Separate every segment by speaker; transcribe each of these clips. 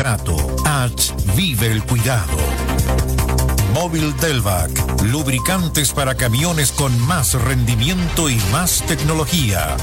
Speaker 1: trato. H vive el cuidado. Móvil Delvac, lubricantes para camiones con más rendimiento y más tecnología.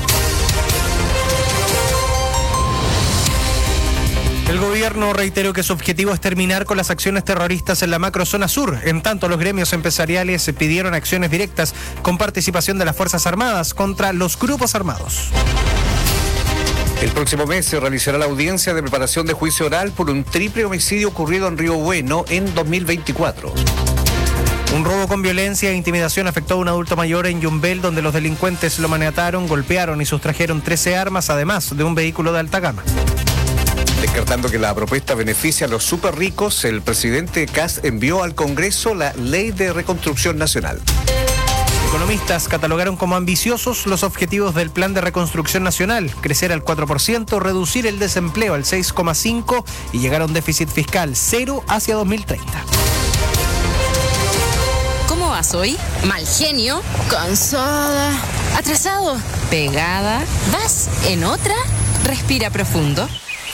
Speaker 2: El gobierno reiteró que su objetivo es terminar con las acciones terroristas en la macrozona sur. En tanto, los gremios empresariales pidieron acciones directas con participación de las Fuerzas Armadas contra los grupos armados.
Speaker 3: El próximo mes se realizará la audiencia de preparación de juicio oral por un triple homicidio ocurrido en Río Bueno en 2024.
Speaker 2: Un robo con violencia e intimidación afectó a un adulto mayor en Yumbel, donde los delincuentes lo maniataron, golpearon y sustrajeron 13 armas, además de un vehículo de alta gama.
Speaker 3: Descartando que la propuesta beneficia a los súper ricos, el presidente Kast envió al Congreso la Ley de Reconstrucción Nacional.
Speaker 2: Economistas catalogaron como ambiciosos los objetivos del Plan de Reconstrucción Nacional: crecer al 4%, reducir el desempleo al 6,5% y llegar a un déficit fiscal cero hacia 2030.
Speaker 4: ¿Cómo vas hoy? Mal genio, cansada, atrasado, pegada. ¿Vas en otra? Respira profundo.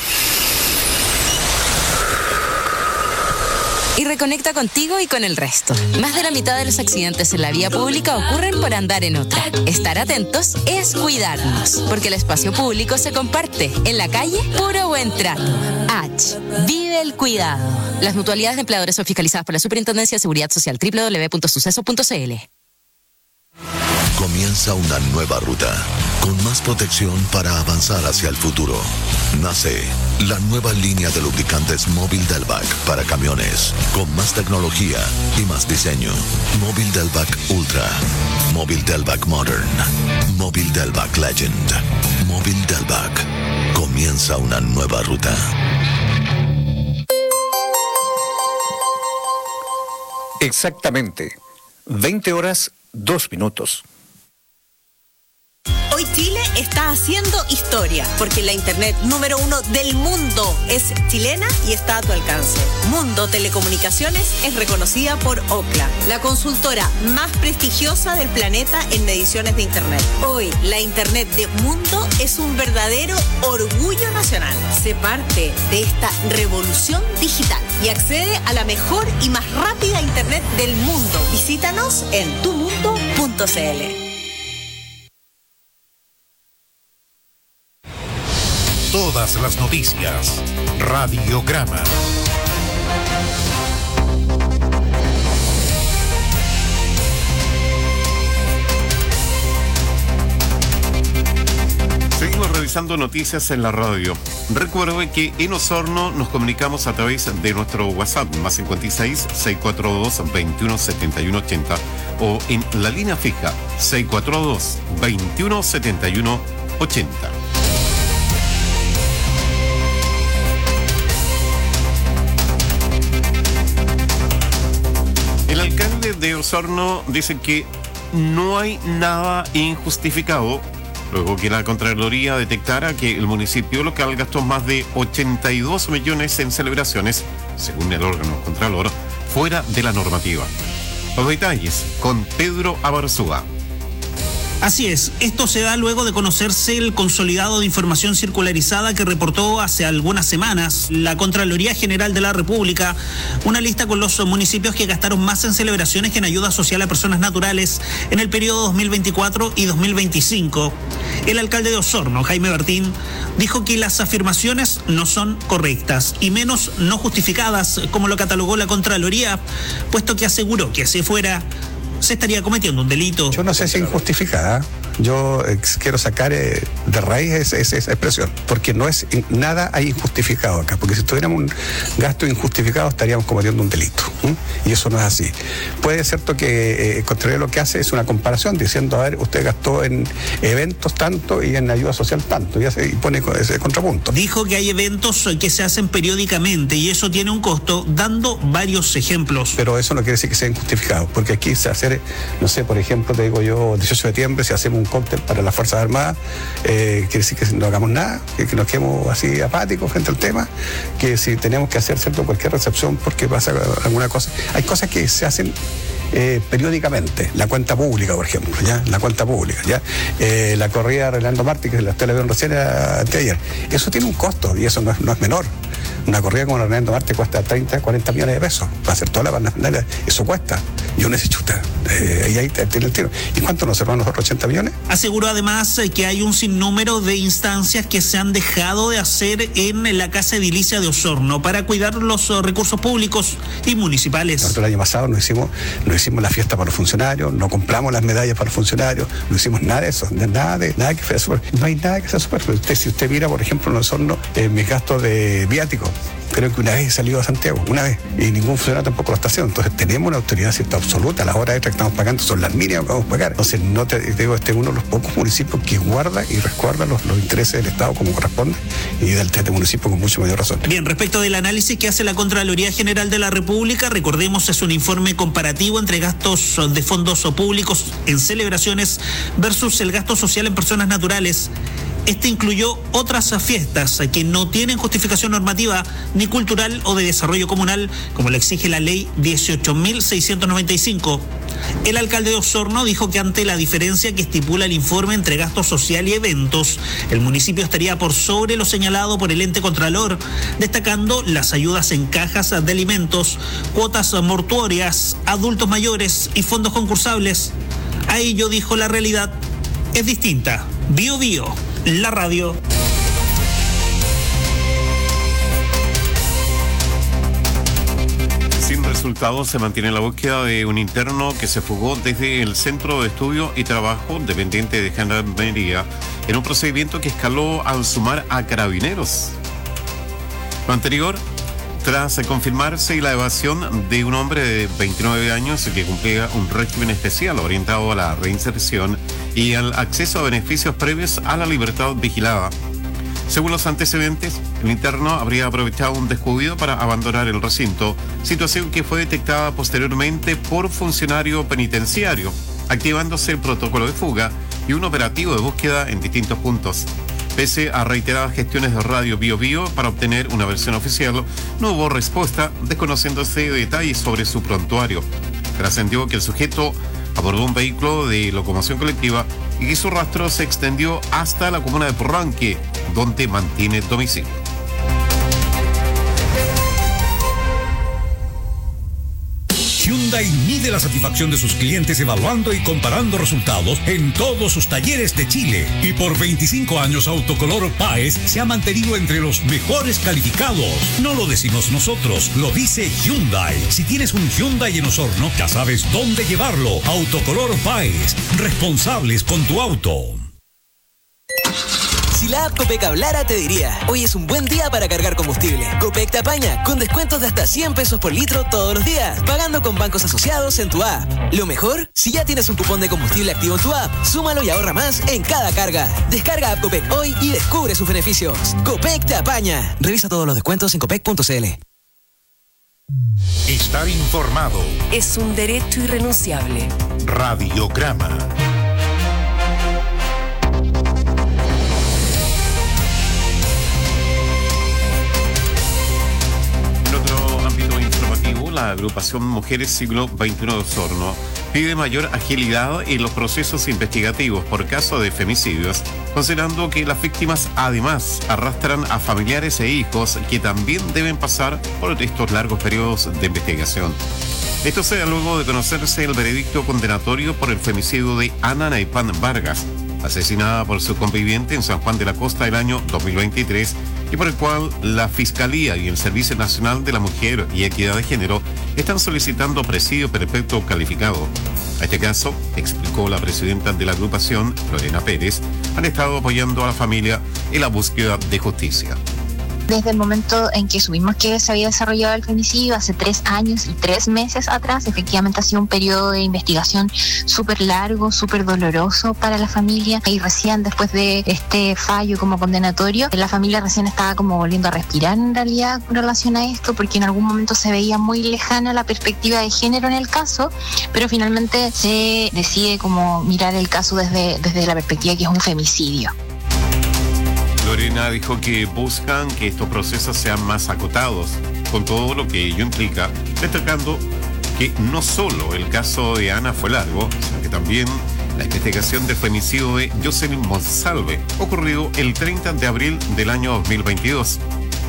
Speaker 4: Y reconecta contigo y con el resto. Más de la mitad de los accidentes en la vía pública ocurren por andar en otra. Estar atentos es cuidarnos, porque el espacio público se comparte. En la calle, puro buen trato. H. Vive el cuidado. Las mutualidades de empleadores son fiscalizadas por la Superintendencia de Seguridad Social. www.suceso.cl.
Speaker 5: Comienza una nueva ruta, con más protección para avanzar hacia el futuro. Nace la nueva línea de lubricantes Móvil Delvac para camiones, con más tecnología y más diseño. Móvil Delvac Ultra, Móvil Delvac Modern, Móvil Delvac Legend, Móvil Delvac. Comienza una nueva ruta.
Speaker 3: Exactamente, 20 horas, 2 minutos.
Speaker 6: Hoy Chile está haciendo historia, porque la internet número 1 del mundo es chilena y está a tu alcance. Mundo Telecomunicaciones es reconocida por Ookla, la consultora más prestigiosa del planeta en mediciones de internet. Hoy, la internet de Mundo es un verdadero orgullo nacional. Sé parte de esta revolución digital y accede a la mejor y más rápida internet del mundo. Visítanos en tumundo.cl.
Speaker 1: Todas las noticias. Radiograma.
Speaker 7: Seguimos revisando noticias en la radio. Recuerde que en Osorno nos comunicamos a través de nuestro WhatsApp, más 56 642 21 71 80, o en la línea fija 642 21 71 80. El alcalde de Osorno dice que no hay nada injustificado, luego que la Contraloría detectara que el municipio local gastó más de 82 millones en celebraciones, según el órgano Contralor, fuera de la normativa. Los detalles con Pedro Abarzúa.
Speaker 8: Así es, esto se da luego de conocerse el consolidado de información circularizada que reportó hace algunas semanas la Contraloría General de la República, una lista con los municipios que gastaron más en celebraciones que en ayuda social a personas naturales en el periodo 2024 y 2025. El alcalde de Osorno, Jaime Bertín, dijo que las afirmaciones no son correctas y menos no justificadas, como lo catalogó la Contraloría, puesto que aseguró que si fuera, se estaría cometiendo un delito.
Speaker 9: Yo no sé si es injustificada. Yo quiero sacar de raíz esa expresión, porque no es nada hay injustificado acá, porque si tuviéramos un gasto injustificado estaríamos cometiendo un delito, y eso no es así. Puede ser que Contraloría lo que hace es una comparación, diciendo, a ver, usted gastó en eventos tanto y en ayuda social tanto, y pone ese contrapunto.
Speaker 8: Dijo que hay eventos que se hacen periódicamente y eso tiene un costo, dando varios ejemplos.
Speaker 9: Pero eso no quiere decir que sea injustificado, porque aquí se hace, no sé, por ejemplo, te digo yo, 18 de septiembre, si hacemos un cóctel para las Fuerzas Armadas, quiere decir que no hagamos nada, que nos quedemos así apáticos frente al tema, que si tenemos que hacer cualquier recepción porque pasa alguna cosa. Hay cosas que se hacen periódicamente, la cuenta pública, por ejemplo, ¿ya? La cuenta pública, ¿ya? La corrida de Orlando Martí, que la usted la vieron recién anteayer, eso tiene un costo y eso no es menor. Una corrida como la Hernando Marte cuesta 30, 40 millones de pesos. Para hacer toda la parafernalia, eso cuesta. Y uno dice, chuta, ahí tiene el tiro. ¿Y cuánto nos cerramos nosotros? 80 millones.
Speaker 8: Aseguró además que hay un sinnúmero de instancias que se han dejado de hacer en la Casa Edilicia de Osorno para cuidar los recursos públicos y municipales.
Speaker 9: Nosotros el año pasado no hicimos la fiesta para los funcionarios, no compramos las medallas para los funcionarios, no hicimos nada de eso, nada que sea super. No hay nada que sea super. Si usted mira, por ejemplo, en Osorno, mis gastos de viáticos, creo que una vez he salido a Santiago, una vez, y ningún funcionario tampoco lo está haciendo. Entonces tenemos una autoridad cierta absoluta, las horas extras que estamos pagando son las mínimas que vamos a pagar. Entonces este es uno de los pocos municipios que guarda y resguarda los intereses del Estado como corresponde, y del este municipio con mucho mayor razón.
Speaker 8: Bien, respecto del análisis que hace la Contraloría General de la República, recordemos, es un informe comparativo entre gastos de fondos públicos en celebraciones versus el gasto social en personas naturales. Este incluyó otras fiestas que no tienen justificación normativa ni cultural o de desarrollo comunal, como lo exige la ley 18.695. El alcalde de Osorno dijo que ante la diferencia que estipula el informe entre gasto social y eventos, el municipio estaría por sobre lo señalado por el ente contralor, destacando las ayudas en cajas de alimentos, cuotas mortuorias, adultos mayores y fondos concursables. A ello dijo, la realidad es distinta. Bio Bio, la radio.
Speaker 7: Sin resultados, se mantiene la búsqueda de un interno que se fugó desde el Centro de Estudio y Trabajo dependiente de Gendarmería en un procedimiento que escaló al sumar a carabineros. Lo anterior, tras confirmarse la evasión de un hombre de 29 años que cumplía un régimen especial orientado a la reinserción y al acceso a beneficios previos a la libertad vigilada. Según los antecedentes, el interno habría aprovechado un descuido para abandonar el recinto, situación que fue detectada posteriormente por funcionario penitenciario, activándose el protocolo de fuga y un operativo de búsqueda en distintos puntos. Pese a reiteradas gestiones de Radio Bio Bio para obtener una versión oficial, no hubo respuesta, desconociéndose detalles sobre su prontuario. Trascendió que el sujeto abordó un vehículo de locomoción colectiva y que su rastro se extendió hasta la comuna de Porranque, donde mantiene domicilio.
Speaker 10: Hyundai mide la satisfacción de sus clientes evaluando y comparando resultados en todos sus talleres de Chile. Y por 25 años Autocolor Páez se ha mantenido entre los mejores calificados. No lo decimos nosotros, lo dice Hyundai. Si tienes un Hyundai en Osorno, ya sabes dónde llevarlo. Autocolor Páez, responsables con tu auto.
Speaker 11: Si la app Copec hablara, te diría: hoy es un buen día para cargar combustible. Copec te apaña con descuentos de hasta 100 pesos por litro todos los días, pagando con bancos asociados en tu app. Lo mejor, si ya tienes un cupón de combustible activo en tu app, súmalo y ahorra más en cada carga. Descarga app Copec hoy y descubre sus beneficios. Copec te apaña. Revisa todos los descuentos en copec.cl.
Speaker 1: Estar informado
Speaker 12: es un derecho irrenunciable.
Speaker 1: Radiograma.
Speaker 7: La agrupación Mujeres Siglo XXI de Osorno pide mayor agilidad en los procesos investigativos por caso de femicidios, considerando que las víctimas además arrastran a familiares e hijos que también deben pasar por estos largos periodos de investigación. Esto se da luego de conocerse el veredicto condenatorio por el femicidio de Ana Naipán Vargas, asesinada por su conviviente en San Juan de la Costa el año 2023, y por el cual la Fiscalía y el Servicio Nacional de la Mujer y Equidad de Género están solicitando presidio perpetuo calificado. A este caso, explicó la presidenta de la agrupación, Lorena Pérez, han estado apoyando a la familia en la búsqueda de justicia.
Speaker 13: Desde el momento en que supimos que se había desarrollado el femicidio hace 3 años y 3 meses atrás, efectivamente ha sido un periodo de investigación súper largo, súper doloroso para la familia, y recién después de este fallo como condenatorio, la familia recién estaba como volviendo a respirar en realidad con relación a esto, porque en algún momento se veía muy lejana la perspectiva de género en el caso, pero finalmente se decide como mirar el caso desde la perspectiva que es un femicidio.
Speaker 7: Lorena dijo que buscan que estos procesos sean más acotados, con todo lo que ello implica, destacando que no solo el caso de Ana fue largo, sino que también la investigación del femicidio de Jocelyn Monsalve, ocurrido el 30 de abril del año 2022.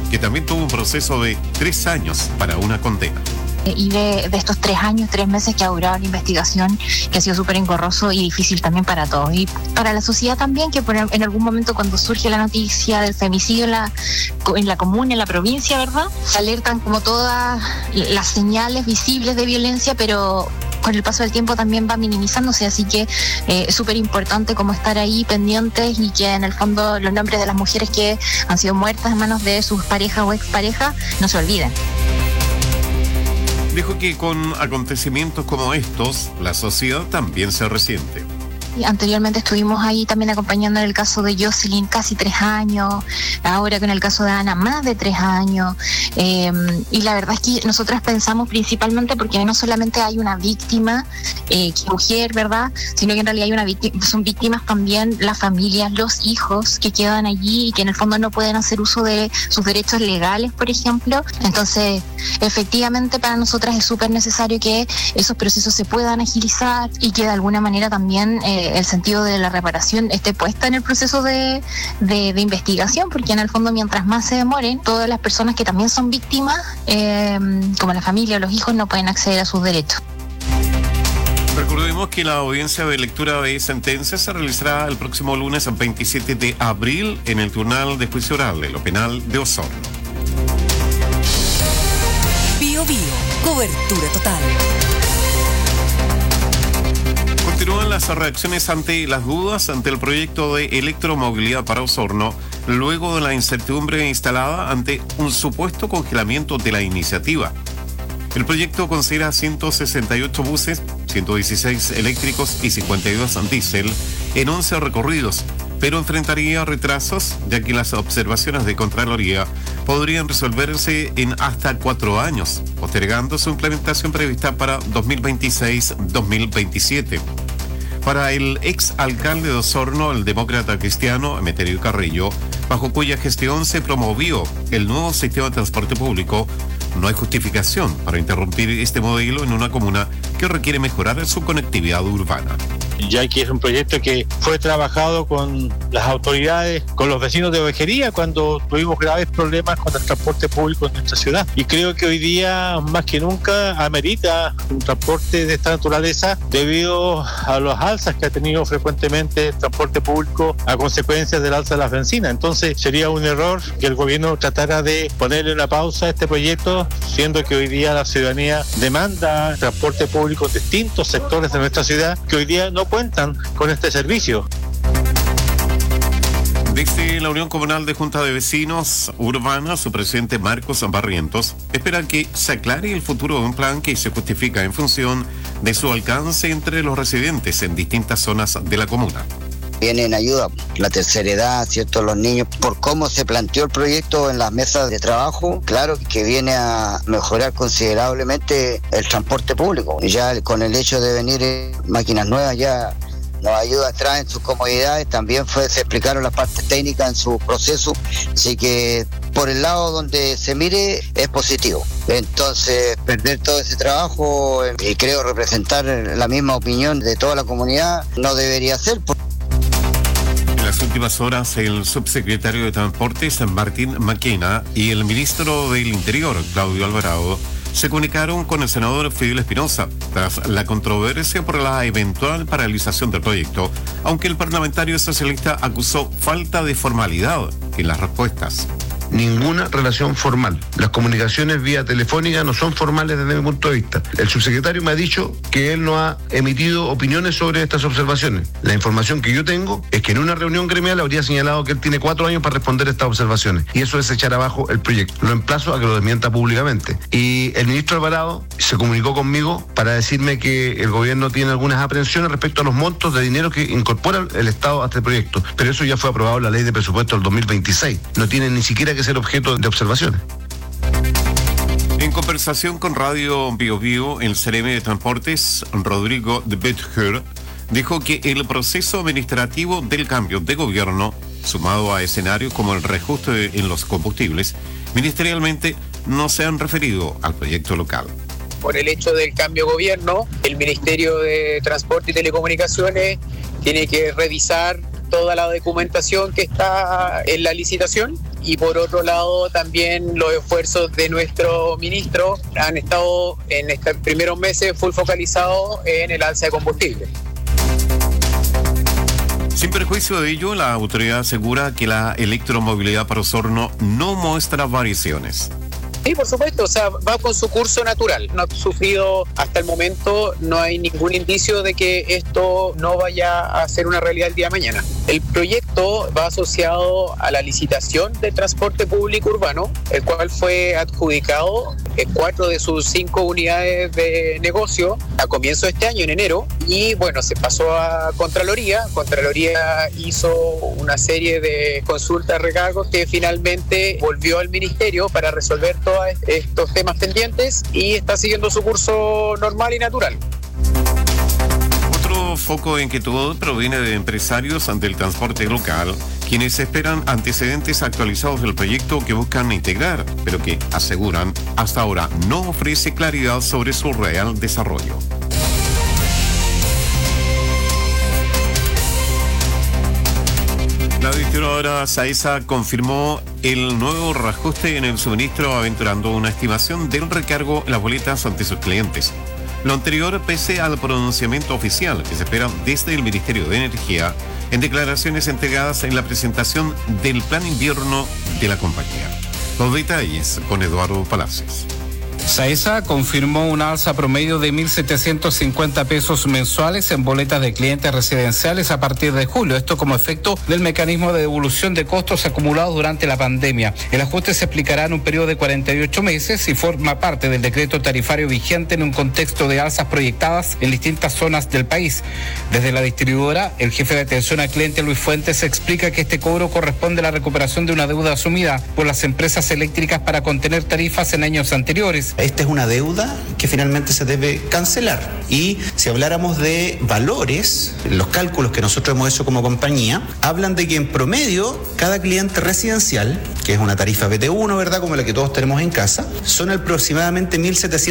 Speaker 7: que también tuvo un proceso de 3 años para una condena.
Speaker 13: Y de estos 3 años, 3 meses que ha durado la investigación, que ha sido súper engorroso y difícil también para todos. Y para la sociedad también, que en algún momento cuando surge la noticia del femicidio en la comuna, en la provincia, ¿verdad? Se alertan como todas las señales visibles de violencia, pero con el paso del tiempo también va minimizándose, así que es súper importante como estar ahí pendientes y que en el fondo los nombres de las mujeres que han sido muertas en manos de sus parejas o exparejas no se olviden.
Speaker 7: Dijo que con acontecimientos como estos, la sociedad también se resiente.
Speaker 13: Anteriormente estuvimos ahí también acompañando en el caso de Jocelyn casi 3 años, ahora con el caso de Ana más de 3 años, y la verdad es que nosotras pensamos principalmente porque no solamente hay una víctima, que es mujer, ¿verdad?, sino que en realidad hay una víctima, son víctimas también las familias, los hijos que quedan allí y que en el fondo no pueden hacer uso de sus derechos legales, por ejemplo. Entonces, efectivamente para nosotras es súper necesario que esos procesos se puedan agilizar y que de alguna manera también el sentido de la reparación esté puesta en el proceso de investigación, porque en el fondo mientras más se demoren, todas las personas que también son víctimas, como la familia o los hijos, no pueden acceder a sus derechos.
Speaker 7: Recordemos que la audiencia de lectura de sentencias se realizará el próximo lunes 27 de abril en el Tribunal de Juicio Oral de lo Penal de Osorno.
Speaker 12: Bio Bio, cobertura total.
Speaker 7: Continúan las reacciones ante las dudas ante el proyecto de electromovilidad para Osorno, luego de la incertidumbre instalada ante un supuesto congelamiento de la iniciativa. El proyecto considera 168 buses, 116 eléctricos y 52 diésel en 11 recorridos, pero enfrentaría retrasos, ya que las observaciones de Contraloría podrían resolverse en hasta 4 años, postergando su implementación prevista para 2026-2027. Para el ex alcalde de Osorno, el demócrata cristiano Emeterio Carrillo, bajo cuya gestión se promovió el nuevo sistema de transporte público, no hay justificación para interrumpir este modelo en una comuna que requiere mejorar su conectividad urbana.
Speaker 14: Ya que es un proyecto que fue trabajado con las autoridades, con los vecinos de Ovejería cuando tuvimos graves problemas con el transporte público en nuestra ciudad. Y creo que hoy día, más que nunca, amerita un transporte de esta naturaleza debido a las alzas que ha tenido frecuentemente el transporte público a consecuencia del alza de las bencinas. Entonces sería un error que el gobierno tratara de ponerle una pausa a este proyecto, siendo que hoy día la ciudadanía demanda transporte público en distintos sectores de nuestra ciudad que hoy día no cuentan con este servicio.
Speaker 7: Desde la Unión Comunal de Junta de Vecinos Urbana, su presidente Marcos Barrientos espera que se aclare el futuro de un plan que se justifica en función de su alcance entre los residentes en distintas zonas de la comuna.
Speaker 15: Viene en ayuda la tercera edad, ¿cierto? Los niños, por cómo se planteó el proyecto en las mesas de trabajo, claro que viene a mejorar considerablemente el transporte público. Ya con el hecho de venir máquinas nuevas ya nos ayuda, traen sus comodidades, también se explicaron las partes técnicas en su proceso, así que por el lado donde se mire es positivo. Entonces, perder todo ese trabajo y creo representar la misma opinión de toda la comunidad no debería ser.
Speaker 7: En las últimas horas, el subsecretario de Transportes, Martín Maquena, y el ministro del Interior, Claudio Alvarado, se comunicaron con el senador Fidel Espinosa tras la controversia por la eventual paralización del proyecto, aunque el parlamentario socialista acusó falta de formalidad en las respuestas.
Speaker 16: Ninguna relación formal. Las comunicaciones vía telefónica no son formales desde mi punto de vista. El subsecretario me ha dicho que él no ha emitido opiniones sobre estas observaciones. La información que yo tengo es que en una reunión gremial habría señalado que él tiene 4 años para responder a estas observaciones, y eso es echar abajo el proyecto. Lo emplazo a que lo desmienta públicamente. Y el ministro Alvarado se comunicó conmigo para decirme que el gobierno tiene algunas aprensiones respecto a los montos de dinero que incorpora el Estado a este proyecto, pero eso ya fue aprobado en la ley de presupuesto del 2026. No tiene ni siquiera que ser objeto de observaciones.
Speaker 7: En conversación con Radio Bio Bio, el CRM de Transportes, Rodrigo de Betger, dijo que el proceso administrativo del cambio de gobierno, sumado a escenarios como el reajuste en los combustibles, ministerialmente no se han referido al proyecto local.
Speaker 17: Por el hecho del cambio de gobierno, el Ministerio de Transporte y Telecomunicaciones tiene que revisar toda la documentación que está en la licitación y por otro lado también los esfuerzos de nuestro ministro han estado en estos primeros meses full focalizados en el alza de combustible.
Speaker 7: Sin perjuicio de ello, la autoridad asegura que la electromovilidad para Osorno no muestra variaciones.
Speaker 17: Sí, por supuesto, o sea, va con su curso natural. No ha sufrido hasta el momento, no hay ningún indicio de que esto no vaya a ser una realidad el día de mañana. El proyecto va asociado a la licitación de transporte público urbano, el cual fue adjudicado en 4 de sus 5 unidades de negocio a comienzo de este año, en enero, y bueno, se pasó a Contraloría. Contraloría hizo una serie de consultas, recargos que finalmente volvió al Ministerio para resolver todos estos temas pendientes y está siguiendo su curso normal y natural.
Speaker 7: Otro foco de inquietud proviene de empresarios ante el transporte local, quienes esperan antecedentes actualizados del proyecto que buscan integrar, pero que aseguran hasta ahora no ofrece claridad sobre su real desarrollo. La distribuidora SAESA confirmó el nuevo reajuste en el suministro, aventurando una estimación del recargo en las boletas ante sus clientes. Lo anterior pese al pronunciamiento oficial que se espera desde el Ministerio de Energía en declaraciones entregadas en la presentación del plan invierno de la compañía. Los detalles con Eduardo Palacios.
Speaker 18: SAESA confirmó una alza promedio de 1.750 pesos mensuales en boletas de clientes residenciales a partir de julio. Esto como efecto del mecanismo de devolución de costos acumulados durante la pandemia. El ajuste se aplicará en un periodo de 48 meses y forma parte del decreto tarifario vigente en un contexto de alzas proyectadas en distintas zonas del país. Desde la distribuidora, el jefe de atención al cliente, Luis Fuentes, explica que este cobro corresponde a la recuperación de una deuda asumida por las empresas eléctricas para contener tarifas en años anteriores.
Speaker 19: Esta es una deuda que finalmente se debe cancelar. Y si habláramos de valores, los cálculos que nosotros hemos hecho como compañía, hablan de que en promedio cada cliente residencial, que es una tarifa BT1, ¿verdad?, como la que todos tenemos en casa, son aproximadamente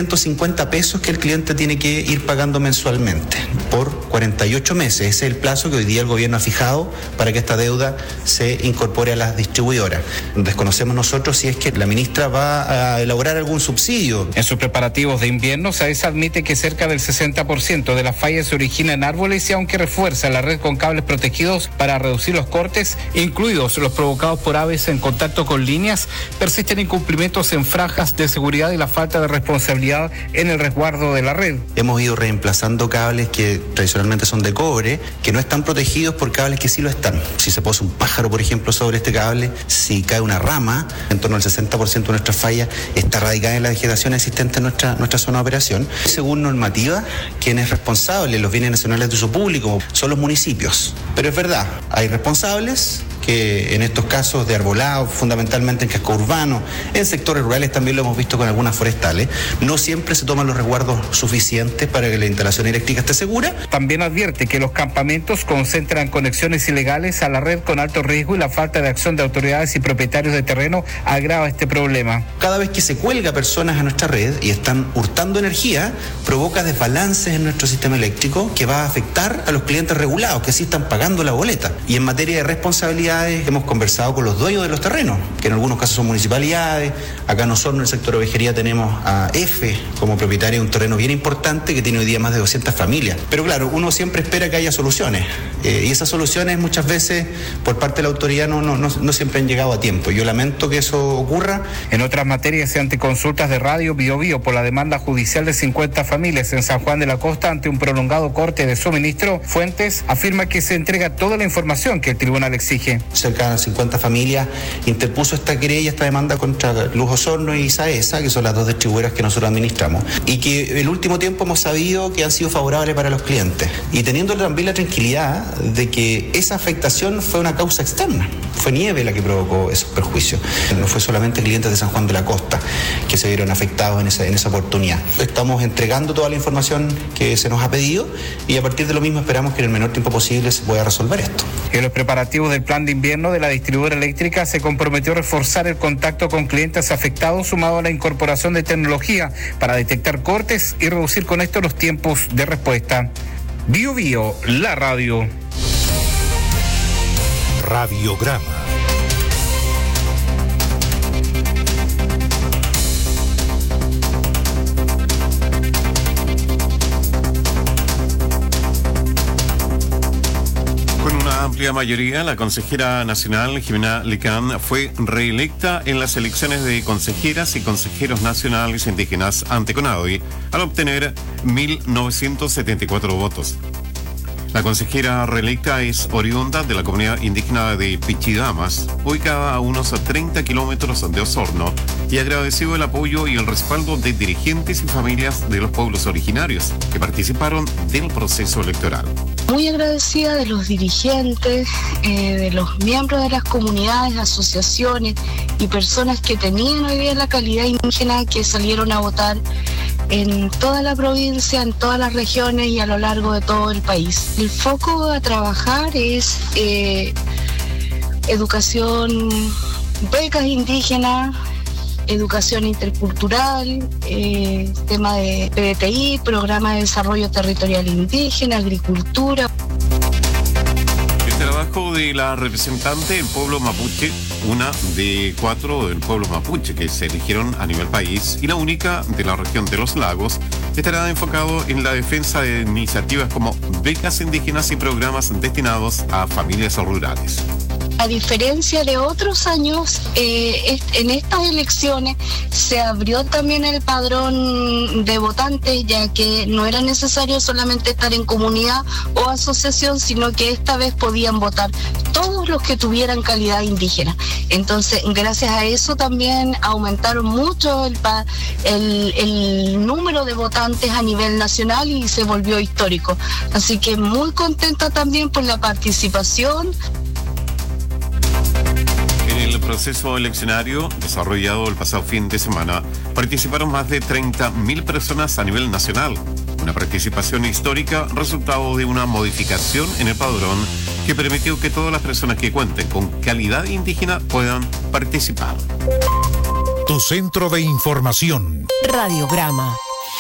Speaker 19: 1.750 pesos que el cliente tiene que ir pagando mensualmente por 48 meses. Ese es el plazo que hoy día el gobierno ha fijado para que esta deuda se incorpore a las distribuidoras. Desconocemos nosotros si es que la ministra va a elaborar algún subsidio.
Speaker 18: En sus preparativos de invierno, SAESA admite que cerca del 60% de las fallas se origina en árboles y aunque refuerza la red con cables protegidos para reducir los cortes, incluidos los provocados por aves en contacto con líneas, persisten incumplimientos en franjas de seguridad y la falta de responsabilidad en el resguardo de la red.
Speaker 19: Hemos ido reemplazando cables que tradicionalmente son de cobre, que no están protegidos por cables que sí lo están. Si se posa un pájaro, por ejemplo, sobre este cable, si cae una rama, en torno al 60% de nuestras fallas está radicada en la vegetación existente en nuestra zona de operación. Según normativa, quien es responsable de los bienes nacionales de uso público son los municipios. Pero es verdad, hay responsables que en estos casos de arbolado, fundamentalmente en casco urbano, en sectores rurales también lo hemos visto con algunas forestales, no siempre se toman los resguardos suficientes para que la instalación eléctrica esté segura.
Speaker 18: También advierte que los campamentos concentran conexiones ilegales a la red con alto riesgo y la falta de acción de autoridades y propietarios de terreno agrava este problema.
Speaker 19: Cada vez que se cuelga personas a nuestra red y están hurtando energía, provoca desbalances en nuestro sistema eléctrico que va a afectar a los clientes regulados que sí están pagando la boleta. Y en materia de responsabilidad, hemos conversado con los dueños de los terrenos, que en algunos casos son municipalidades. Acá en Osorno, en el sector ovejería, tenemos a EFE como propietaria de un terreno bien importante que tiene hoy día más de 200 familias. Pero claro, uno siempre espera que haya soluciones. Y esas soluciones muchas veces por parte de la autoridad no siempre han llegado a tiempo. Yo lamento que eso ocurra.
Speaker 18: En otras materias y ante consultas de Radio Bio Bio por la demanda judicial de 50 familias en San Juan de la Costa ante un prolongado corte de suministro, Fuentes afirma que se entrega toda la información que el tribunal exige.
Speaker 19: Cerca de 50 familias interpuso esta querella, esta demanda contra Luz Osorno y SAESA, que son las dos distribuidoras que nosotros administramos, y que el último tiempo hemos sabido que han sido favorables para los clientes, y teniendo también la tranquilidad de que esa afectación fue una causa externa, fue Nieve la que provocó esos perjuicios, no fue solamente clientes de San Juan de la Costa que se vieron afectados en esa oportunidad. Estamos entregando toda la información que se nos ha pedido y a partir de lo mismo esperamos que en el menor tiempo posible se pueda resolver esto.
Speaker 18: En los preparativos del plan de invierno de la distribuidora eléctrica se comprometió a reforzar el contacto con clientes afectados sumado a la incorporación de tecnología para detectar cortes y reducir con esto los tiempos de respuesta. Bio Bio, la radio.
Speaker 1: Radiograma.
Speaker 7: amplia mayoría, la consejera nacional Jimena Licán fue reelecta en las elecciones de consejeras y consejeros nacionales indígenas ante CONADI al obtener 1.974 votos. La consejera reelecta es oriunda de la comunidad indígena de Pichidamas, ubicada a unos 30 kilómetros de Osorno, y agradeció el apoyo y el respaldo de dirigentes y familias de los pueblos originarios que participaron del proceso electoral.
Speaker 20: Muy agradecida de los dirigentes, de los miembros de las comunidades, asociaciones y personas que tenían hoy día la calidad indígena que salieron a votar en toda la provincia, en todas las regiones y a lo largo de todo el país. El foco a trabajar es educación, becas indígenas, educación intercultural, tema de PDTI, programa de desarrollo territorial indígena, agricultura.
Speaker 7: El trabajo de la representante del pueblo mapuche, una de 4 del pueblo mapuche que se eligieron a nivel país y la única de la región de los lagos, estará enfocado en la defensa de iniciativas como becas indígenas y programas destinados a familias rurales.
Speaker 20: A diferencia de otros años, en estas elecciones se abrió también el padrón de votantes, ya que no era necesario solamente estar en comunidad o asociación, sino que esta vez podían votar todos los que tuvieran calidad indígena. Entonces, gracias a eso también aumentaron mucho el número de votantes a nivel nacional y se volvió histórico. Así que muy contenta también por la participación.
Speaker 7: En el proceso eleccionario desarrollado el pasado fin de semana, participaron más de 30.000 personas a nivel nacional. Una participación histórica resultado de una modificación en el padrón que permitió que todas las personas que cuenten con calidad indígena puedan participar.
Speaker 1: Tu centro de información.
Speaker 12: Radiograma.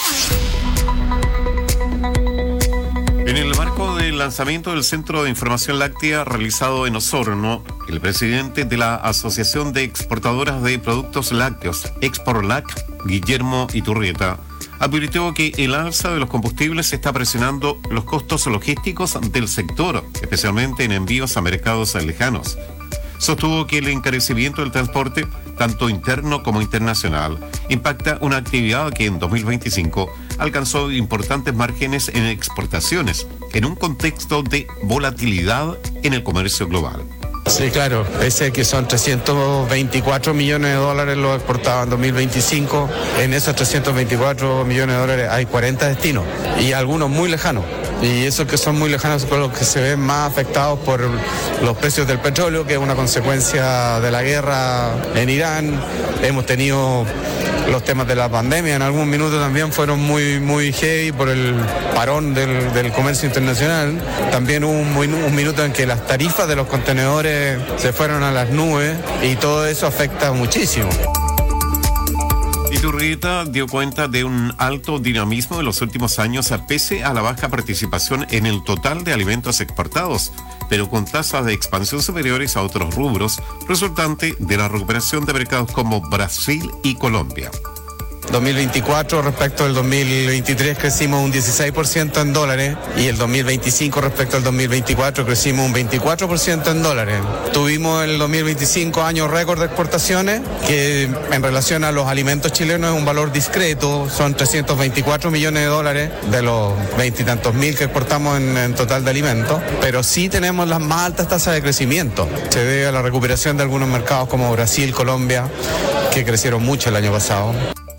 Speaker 7: En el marco del lanzamiento del Centro de Información Láctea realizado en Osorno, el presidente de la Asociación de Exportadoras de Productos Lácteos, Exporlac, Guillermo Iturrieta, advirtió que el alza de los combustibles está presionando los costos logísticos del sector, especialmente en envíos a mercados lejanos. Sostuvo que el encarecimiento del transporte, tanto interno como internacional, impacta una actividad que en 2025 alcanzó importantes márgenes en exportaciones, en un contexto de volatilidad en el comercio global.
Speaker 21: Sí, claro, ese que son 324 millones de dólares lo exportaba en 2025. En esos 324 millones de dólares hay 40 destinos y algunos muy lejanos. Y esos que son muy lejanos son los que se ven más afectados por los precios del petróleo, que es una consecuencia de la guerra en Irán. Hemos tenido los temas de la pandemia, en algún minuto también fueron muy heavy por el parón del comercio internacional. También hubo un minuto en que las tarifas de los contenedores se fueron a las nubes y todo eso afecta muchísimo.
Speaker 7: Iturrieta dio cuenta de un alto dinamismo en los últimos años pese a la baja participación en el total de alimentos exportados, pero con tasas de expansión superiores a otros rubros, resultante de la recuperación de mercados como Brasil y Colombia.
Speaker 21: 2024 respecto al 2023 crecimos un 16% en dólares y el 2025 respecto al 2024 crecimos un 24% en dólares. Tuvimos el 2025 año récord de exportaciones que en relación a los alimentos chilenos es un valor discreto, son 324 millones de dólares de los 20 y tantos mil que exportamos en total de alimentos, pero sí tenemos las más altas tasas de crecimiento. Se debe a la recuperación de algunos mercados como Brasil, Colombia, que crecieron mucho el año pasado.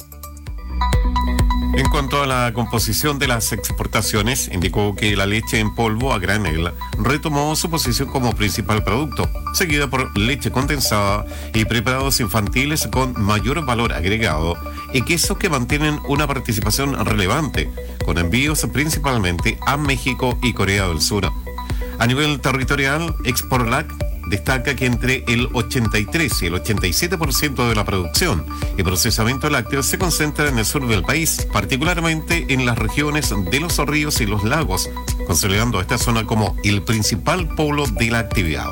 Speaker 7: En cuanto a la composición de las exportaciones, indicó que la leche en polvo a granel retomó su posición como principal producto, seguida por leche condensada y preparados infantiles con mayor valor agregado y quesos que mantienen una participación relevante, con envíos principalmente a México y Corea del Sur. A nivel territorial, Exporlac destaca que entre el 83 y el 87% de la producción y procesamiento lácteo se concentra en el sur del país, particularmente en las regiones de los ríos y los lagos, consolidando esta zona como el principal polo de la actividad.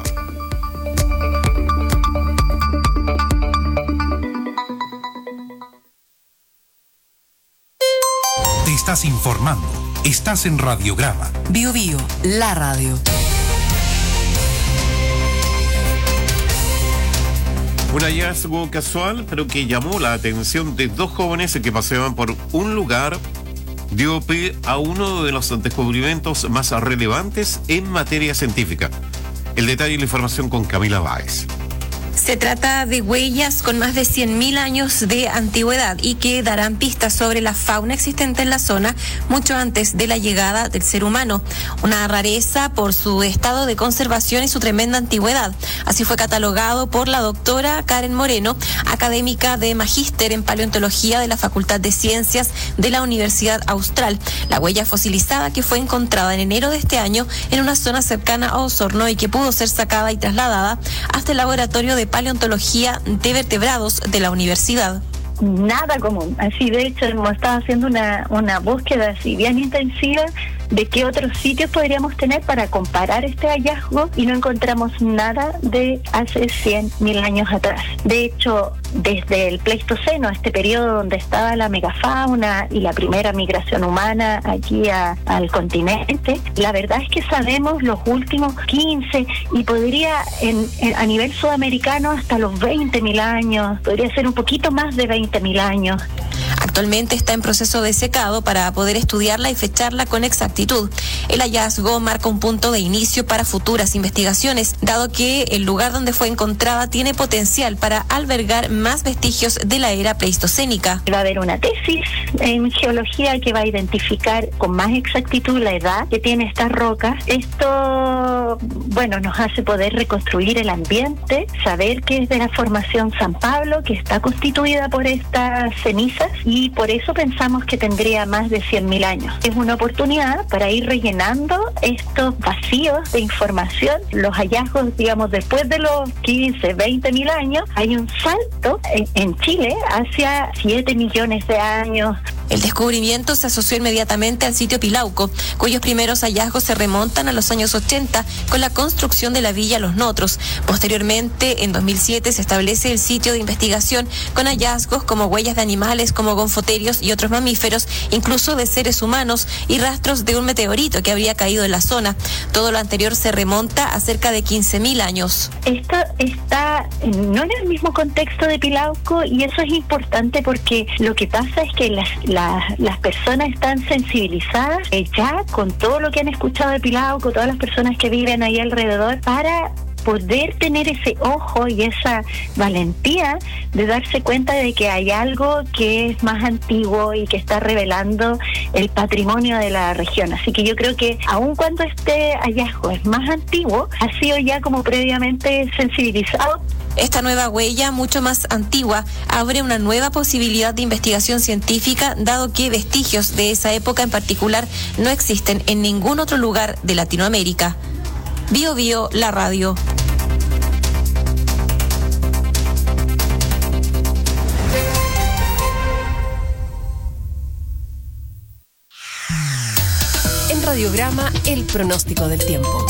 Speaker 1: Te estás informando. Estás en Radiograma.
Speaker 12: Bio Bio, la radio.
Speaker 7: Un hallazgo casual, pero que llamó la atención de dos jóvenes que paseaban por un lugar, dio pie a uno de los descubrimientos más relevantes en materia científica. El detalle y la información con Camila Báez.
Speaker 2: Se trata de huellas con más de 100.000 años de antigüedad y que darán pistas sobre la fauna existente en la zona mucho antes de la llegada del ser humano. Una rareza por su estado de conservación y su tremenda antigüedad. Así fue catalogado por la doctora Karen Moreno, académica de Magíster en Paleontología de la Facultad de Ciencias de la Universidad Austral. La huella fosilizada que fue encontrada en enero de este año en una zona cercana a Osorno y que pudo ser sacada y trasladada hasta el laboratorio de Paleontología de Vertebrados de la universidad.
Speaker 22: Nada común. Así, de hecho, hemos estado haciendo una búsqueda así bien intensiva de qué otros sitios podríamos tener para comparar este hallazgo y no encontramos nada de hace 100.000 años atrás. De hecho, desde el Pleistoceno, este periodo donde estaba la megafauna y la primera migración humana aquí al continente, la verdad es que sabemos los últimos 15 y podría a nivel sudamericano hasta los 20.000 años, podría ser un poquito más de 20.000 años.
Speaker 2: Actualmente está en proceso de secado para poder estudiarla y fecharla con exactitud. El hallazgo marca un punto de inicio para futuras investigaciones, dado que el lugar donde fue encontrada tiene potencial para albergar más vestigios de la era pleistocénica.
Speaker 22: Va a haber una tesis en geología que va a identificar con más exactitud la edad que tiene estas rocas. Esto, nos hace poder reconstruir el ambiente, saber que es de la formación San Pablo, que está constituida por estas cenizas, y por eso pensamos que tendría más de 100.000 años. Es una oportunidad para ir rellenando estos vacíos de información. Los hallazgos, después de los 15, 20.000 años, hay un salto en Chile hacia 7 millones de años.
Speaker 2: El descubrimiento se asoció inmediatamente al sitio Pilauco, cuyos primeros hallazgos se remontan a los años 80 con la construcción de la villa Los Notros. Posteriormente, en 2007, se establece el sitio de investigación con hallazgos como huellas de animales como gonfoterios y otros mamíferos, incluso de seres humanos y rastros de un meteorito que habría caído en la zona. Todo lo anterior se remonta a cerca de 15.000 años.
Speaker 22: Esto está no en el mismo contexto de Pilauco y eso es importante porque lo que pasa es que las personas están sensibilizadas ya con todo lo que han escuchado de Pilauco, todas las personas que viven ahí alrededor, para poder tener ese ojo y esa valentía de darse cuenta de que hay algo que es más antiguo y que está revelando el patrimonio de la región. Así que yo creo que aun cuando este hallazgo es más antiguo, ha sido ya como previamente sensibilizado.
Speaker 2: Esta nueva huella, mucho más antigua, abre una nueva posibilidad de investigación científica, dado que vestigios de esa época en particular no existen en ningún otro lugar de Latinoamérica. Bio Bio, la radio.
Speaker 12: En Radiograma, el pronóstico del tiempo.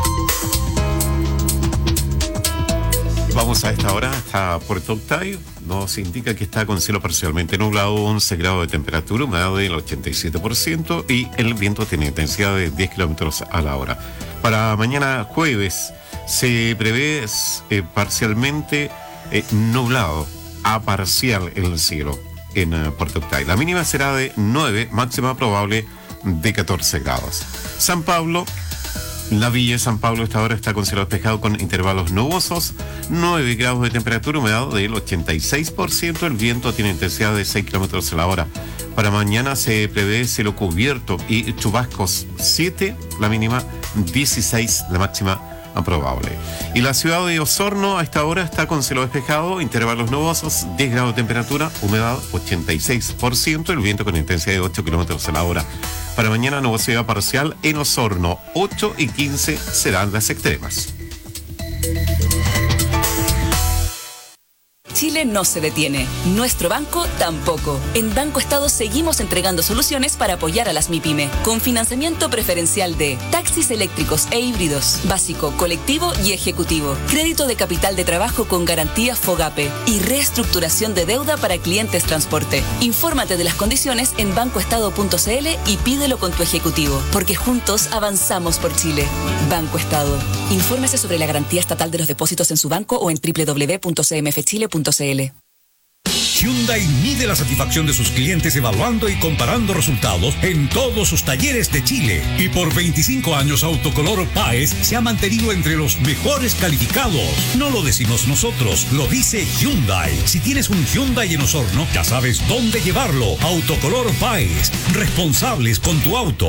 Speaker 7: Vamos a esta hora hasta Puerto Octay. Nos indica que está con cielo parcialmente nublado, 11 grados de temperatura, humedad del 87% y el viento tiene intensidad de 10 kilómetros a la hora. Para mañana jueves se prevé parcialmente nublado, a parcial en el cielo en Puerto Octay. La mínima será de 9, máxima probable de 14 grados. San Pablo. La Villa de San Pablo esta hora está con cielo despejado con intervalos nubosos, 9 grados de temperatura, humedad del 86%, el viento tiene intensidad de 6 kilómetros a la hora. Para mañana se prevé cielo cubierto y chubascos 7, la mínima 16, la máxima probable. Y la ciudad de Osorno a esta hora está con cielo despejado, intervalos nubosos, 10 grados de temperatura, humedad 86%, el viento con intensidad de 8 kilómetros a la hora. Para mañana nubosidad parcial en Osorno, 8 y 15 serán las extremas.
Speaker 4: Chile no se detiene. Nuestro banco tampoco. En Banco Estado seguimos entregando soluciones para apoyar a las MIPYME, con financiamiento preferencial de taxis eléctricos e híbridos, básico, colectivo y ejecutivo, crédito de capital de trabajo con garantía FOGAPE y reestructuración de deuda para clientes transporte. Infórmate de las condiciones en bancoestado.cl y pídelo con tu ejecutivo, porque juntos avanzamos por Chile. Banco Estado. Infórmese sobre la garantía estatal de los depósitos en su banco o en www.cmfchile.cl.
Speaker 10: Hyundai mide la satisfacción de sus clientes evaluando y comparando resultados en todos sus talleres de Chile. Y por 25 años Autocolor Páez se ha mantenido entre los mejores calificados. No lo decimos nosotros, lo dice Hyundai. Si tienes un Hyundai en Osorno, ya sabes dónde llevarlo. Autocolor Páez, responsables con tu auto.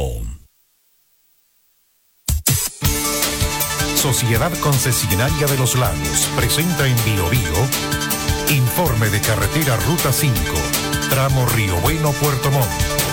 Speaker 1: Sociedad Concesionaria de los Lagos presenta en Biobío informe de carretera Ruta 5, tramo Río Bueno, Puerto Montt.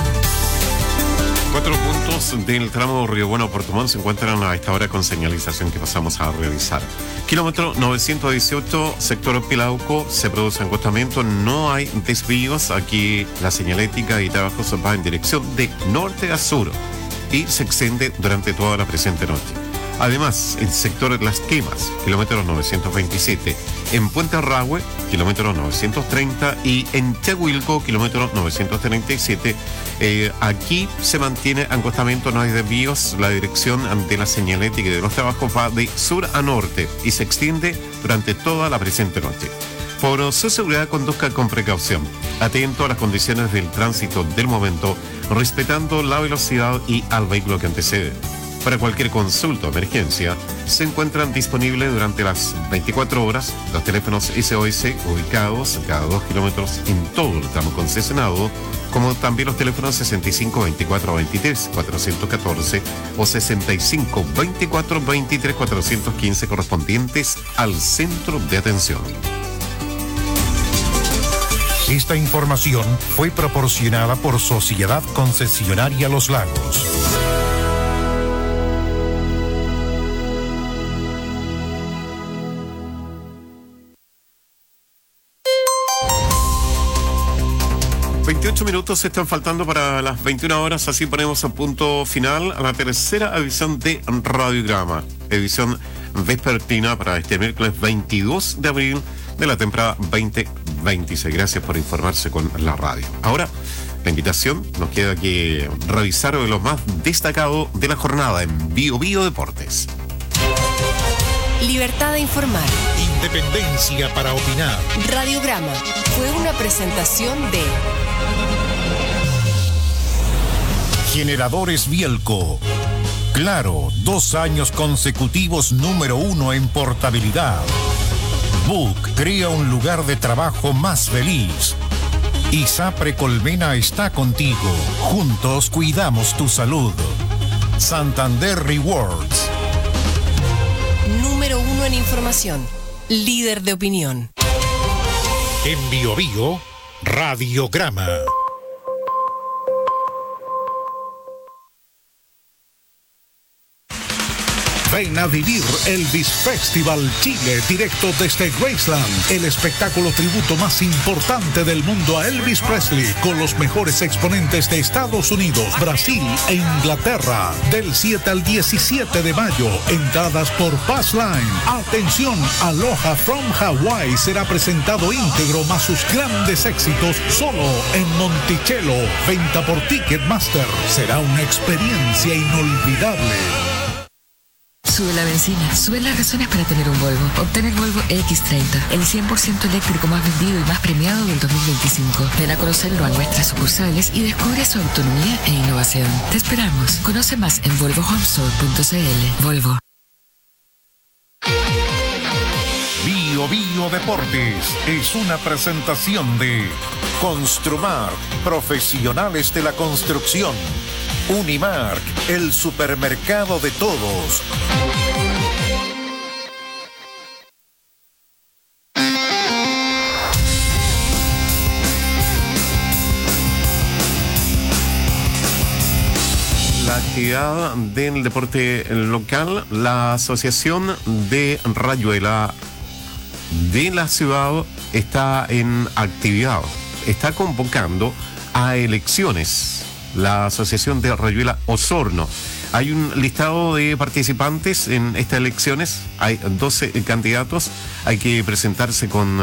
Speaker 7: 4 puntos del tramo Río Bueno, Puerto Montt se encuentran a esta hora con señalización que pasamos a realizar. Kilómetro 918, sector Pilauco, se produce acostamiento, no hay desvíos. Aquí la señalética y trabajos va en dirección de norte a sur y se extiende durante toda la presente noche. Además, el sector Las Quemas, kilómetro 927, en Puente Arrahue, kilómetro 930 y en Tehuilco, kilómetro 937. Aquí se mantiene acostamiento, no hay desvíos. La dirección de la señalética y de los trabajos va de sur a norte y se extiende durante toda la presente noche. Por su seguridad, conduzca con precaución, atento a las condiciones del tránsito del momento, respetando la velocidad y al vehículo que antecede. Para cualquier consulta o emergencia, se encuentran disponibles durante las 24 horas los teléfonos SOS ubicados cada 2 kilómetros en todo el tramo concesionado, como también los teléfonos 65 24 23 414 o 65 24 23 415 correspondientes al centro de atención.
Speaker 1: Esta información fue proporcionada por Sociedad Concesionaria Los Lagos.
Speaker 7: Minutos están faltando para las 21 horas, así ponemos a punto final a la tercera edición de Radiograma, edición vespertina para este miércoles 22 de abril de la temporada 2026. Gracias por informarse con la radio. Ahora, la invitación, nos queda que revisar lo más destacado de la jornada en Biobío Deportes.
Speaker 12: Libertad de informar.
Speaker 1: Independencia para opinar.
Speaker 12: Radiograma fue una presentación de
Speaker 1: Generadores Bielco. Claro, 2 años consecutivos número 1 en portabilidad. Book crea un lugar de trabajo más feliz. ISAPRE Colmena está contigo. Juntos cuidamos tu salud. Santander Rewards.
Speaker 12: Número 1 en información. Líder de opinión.
Speaker 1: En Biobío, Radiograma. Ven a vivir Elvis Festival Chile directo desde Graceland, el espectáculo tributo más importante del mundo a Elvis Presley, con los mejores exponentes de Estados Unidos, Brasil e Inglaterra, del 7 al 17 de mayo. Entradas por Passline. Atención, Aloha from Hawaii será presentado íntegro más sus grandes éxitos solo en Monticello. Venta por Ticketmaster. Será una experiencia inolvidable.
Speaker 5: Sube la benzina, sube las razones para tener un Volvo. Obtén el Volvo X30, el 100% eléctrico más vendido y más premiado del 2025. Ven a conocerlo a nuestras sucursales y descubre su autonomía e innovación. Te esperamos. Conoce más en volvohomestore.cl. Volvo.
Speaker 1: Biobío Deportes es una presentación de Construmark, profesionales de la construcción. Unimark, el supermercado de todos.
Speaker 7: La actividad del deporte local, la Asociación de Rayuela de la ciudad está en actividad. Está convocando a elecciones la Asociación de Rayuela Osorno. Hay un listado de participantes en estas elecciones, hay 12 candidatos, hay que presentarse con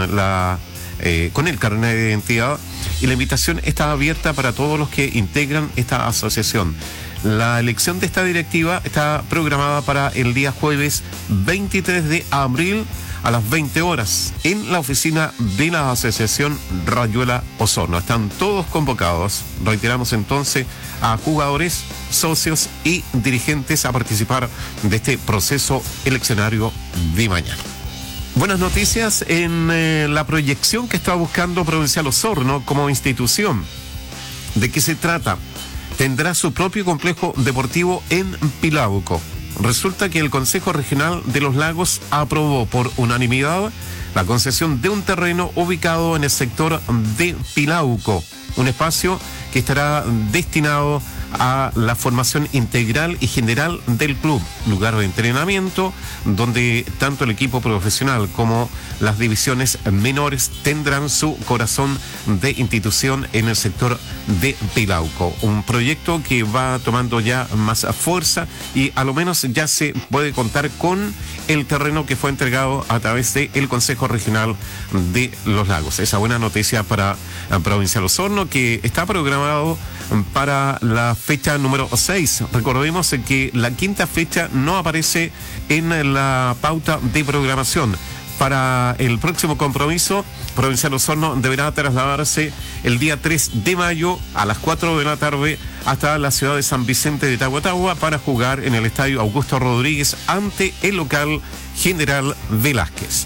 Speaker 7: el carnet de identidad y la invitación está abierta para todos los que integran esta asociación. La elección de esta directiva está programada para el día jueves 23 de abril a las 20 horas en la oficina de la Asociación Rayuela Osorno. Están todos convocados, reiteramos entonces, a jugadores, socios y dirigentes a participar de este proceso eleccionario de mañana. Buenas noticias en la proyección que está buscando Provincial Osorno como institución. ¿De qué se trata? Tendrá su propio complejo deportivo en Pilauco. Resulta que el Consejo Regional de los Lagos aprobó por unanimidad la concesión de un terreno ubicado en el sector de Pilauco, un espacio que estará destinado a la formación integral y general del club, lugar de entrenamiento donde tanto el equipo profesional como las divisiones menores tendrán su corazón de institución en el sector de Pilauco. Un proyecto que va tomando ya más fuerza y a lo menos ya se puede contar con el terreno que fue entregado a través del Consejo Regional de los Lagos. Esa buena noticia para Provincial Osorno, que está programado para la fecha número 6. Recordemos que la quinta fecha no aparece en la pauta de programación. Para el próximo compromiso, Provincial Osorno deberá trasladarse el día 3 de mayo a las 4 de la tarde hasta la ciudad de San Vicente de Tahuatahua para jugar en el Estadio Augusto Rodríguez ante el local General Velázquez.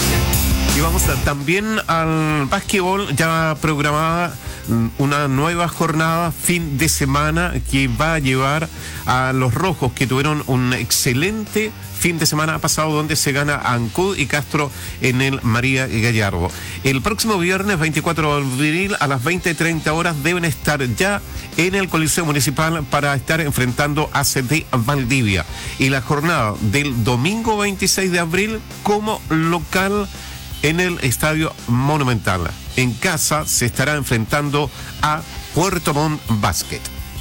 Speaker 7: Y vamos también al básquetbol, ya programada una nueva jornada fin de semana que va a llevar a los rojos, que tuvieron un excelente fin de semana pasado donde se gana a Ancud y Castro en el María Gallardo. El próximo viernes 24 de abril a las 20:30 horas deben estar ya en el Coliseo Municipal para estar enfrentando a CD Valdivia. Y la jornada del domingo 26 de abril como local en el Estadio Monumental. En casa se estará enfrentando a Puerto Montt Basket.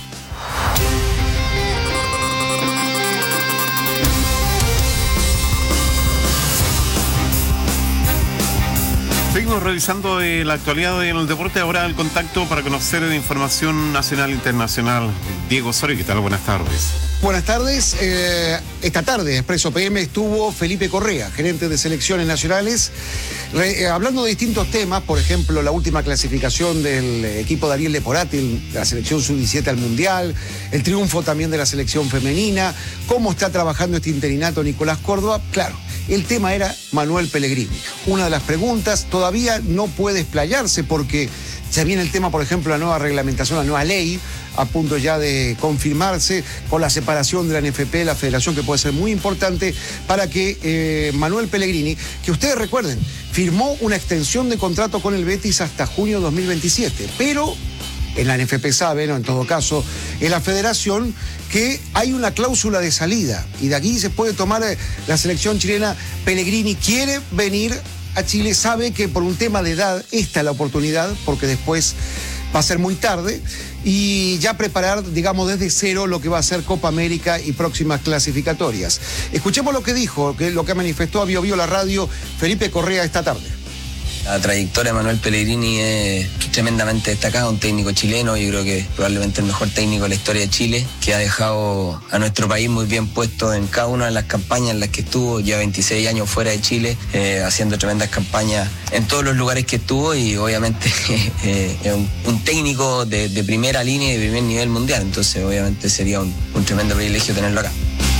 Speaker 7: Seguimos revisando la actualidad del deporte. Ahora el contacto para conocer de información nacional e internacional. Diego Osorio, ¿qué tal? Buenas tardes.
Speaker 3: Buenas tardes. Esta tarde en Expreso PM estuvo Felipe Correa, gerente de selecciones nacionales, hablando de distintos temas, por ejemplo, la última clasificación del equipo de Ariel Leporati, de la selección sub-17 al Mundial, el triunfo también de la selección femenina, cómo está trabajando este interinato Nicolás Córdoba. Claro, el tema era Manuel Pellegrini. Una de las preguntas, todavía no puede explayarse porque ya viene el tema, por ejemplo, la nueva reglamentación, la nueva ley, a punto ya de confirmarse con la separación de la NFP, la federación, que puede ser muy importante para que Manuel Pellegrini, que ustedes recuerden, firmó una extensión de contrato con el Betis hasta junio 2027, pero en la NFP saben, o en todo caso, en la federación, que hay una cláusula de salida y de aquí se puede tomar la selección chilena. Pellegrini quiere venir a Chile, sabe que por un tema de edad esta es la oportunidad, porque después va a ser muy tarde, y ya preparar, digamos, desde cero lo que va a ser Copa América y próximas clasificatorias. Escuchemos lo que dijo, lo que manifestó a Bio Bio la radio Felipe Correa esta tarde.
Speaker 6: La trayectoria de Manuel Pellegrini es tremendamente destacada, un técnico chileno, yo creo que probablemente el mejor técnico de la historia de Chile, que ha dejado a nuestro país muy bien puesto en cada una de las campañas en las que estuvo, ya 26 años fuera de Chile, haciendo tremendas campañas en todos los lugares que estuvo, y obviamente es un técnico de primera línea y de primer nivel mundial, entonces obviamente sería un tremendo privilegio tenerlo acá.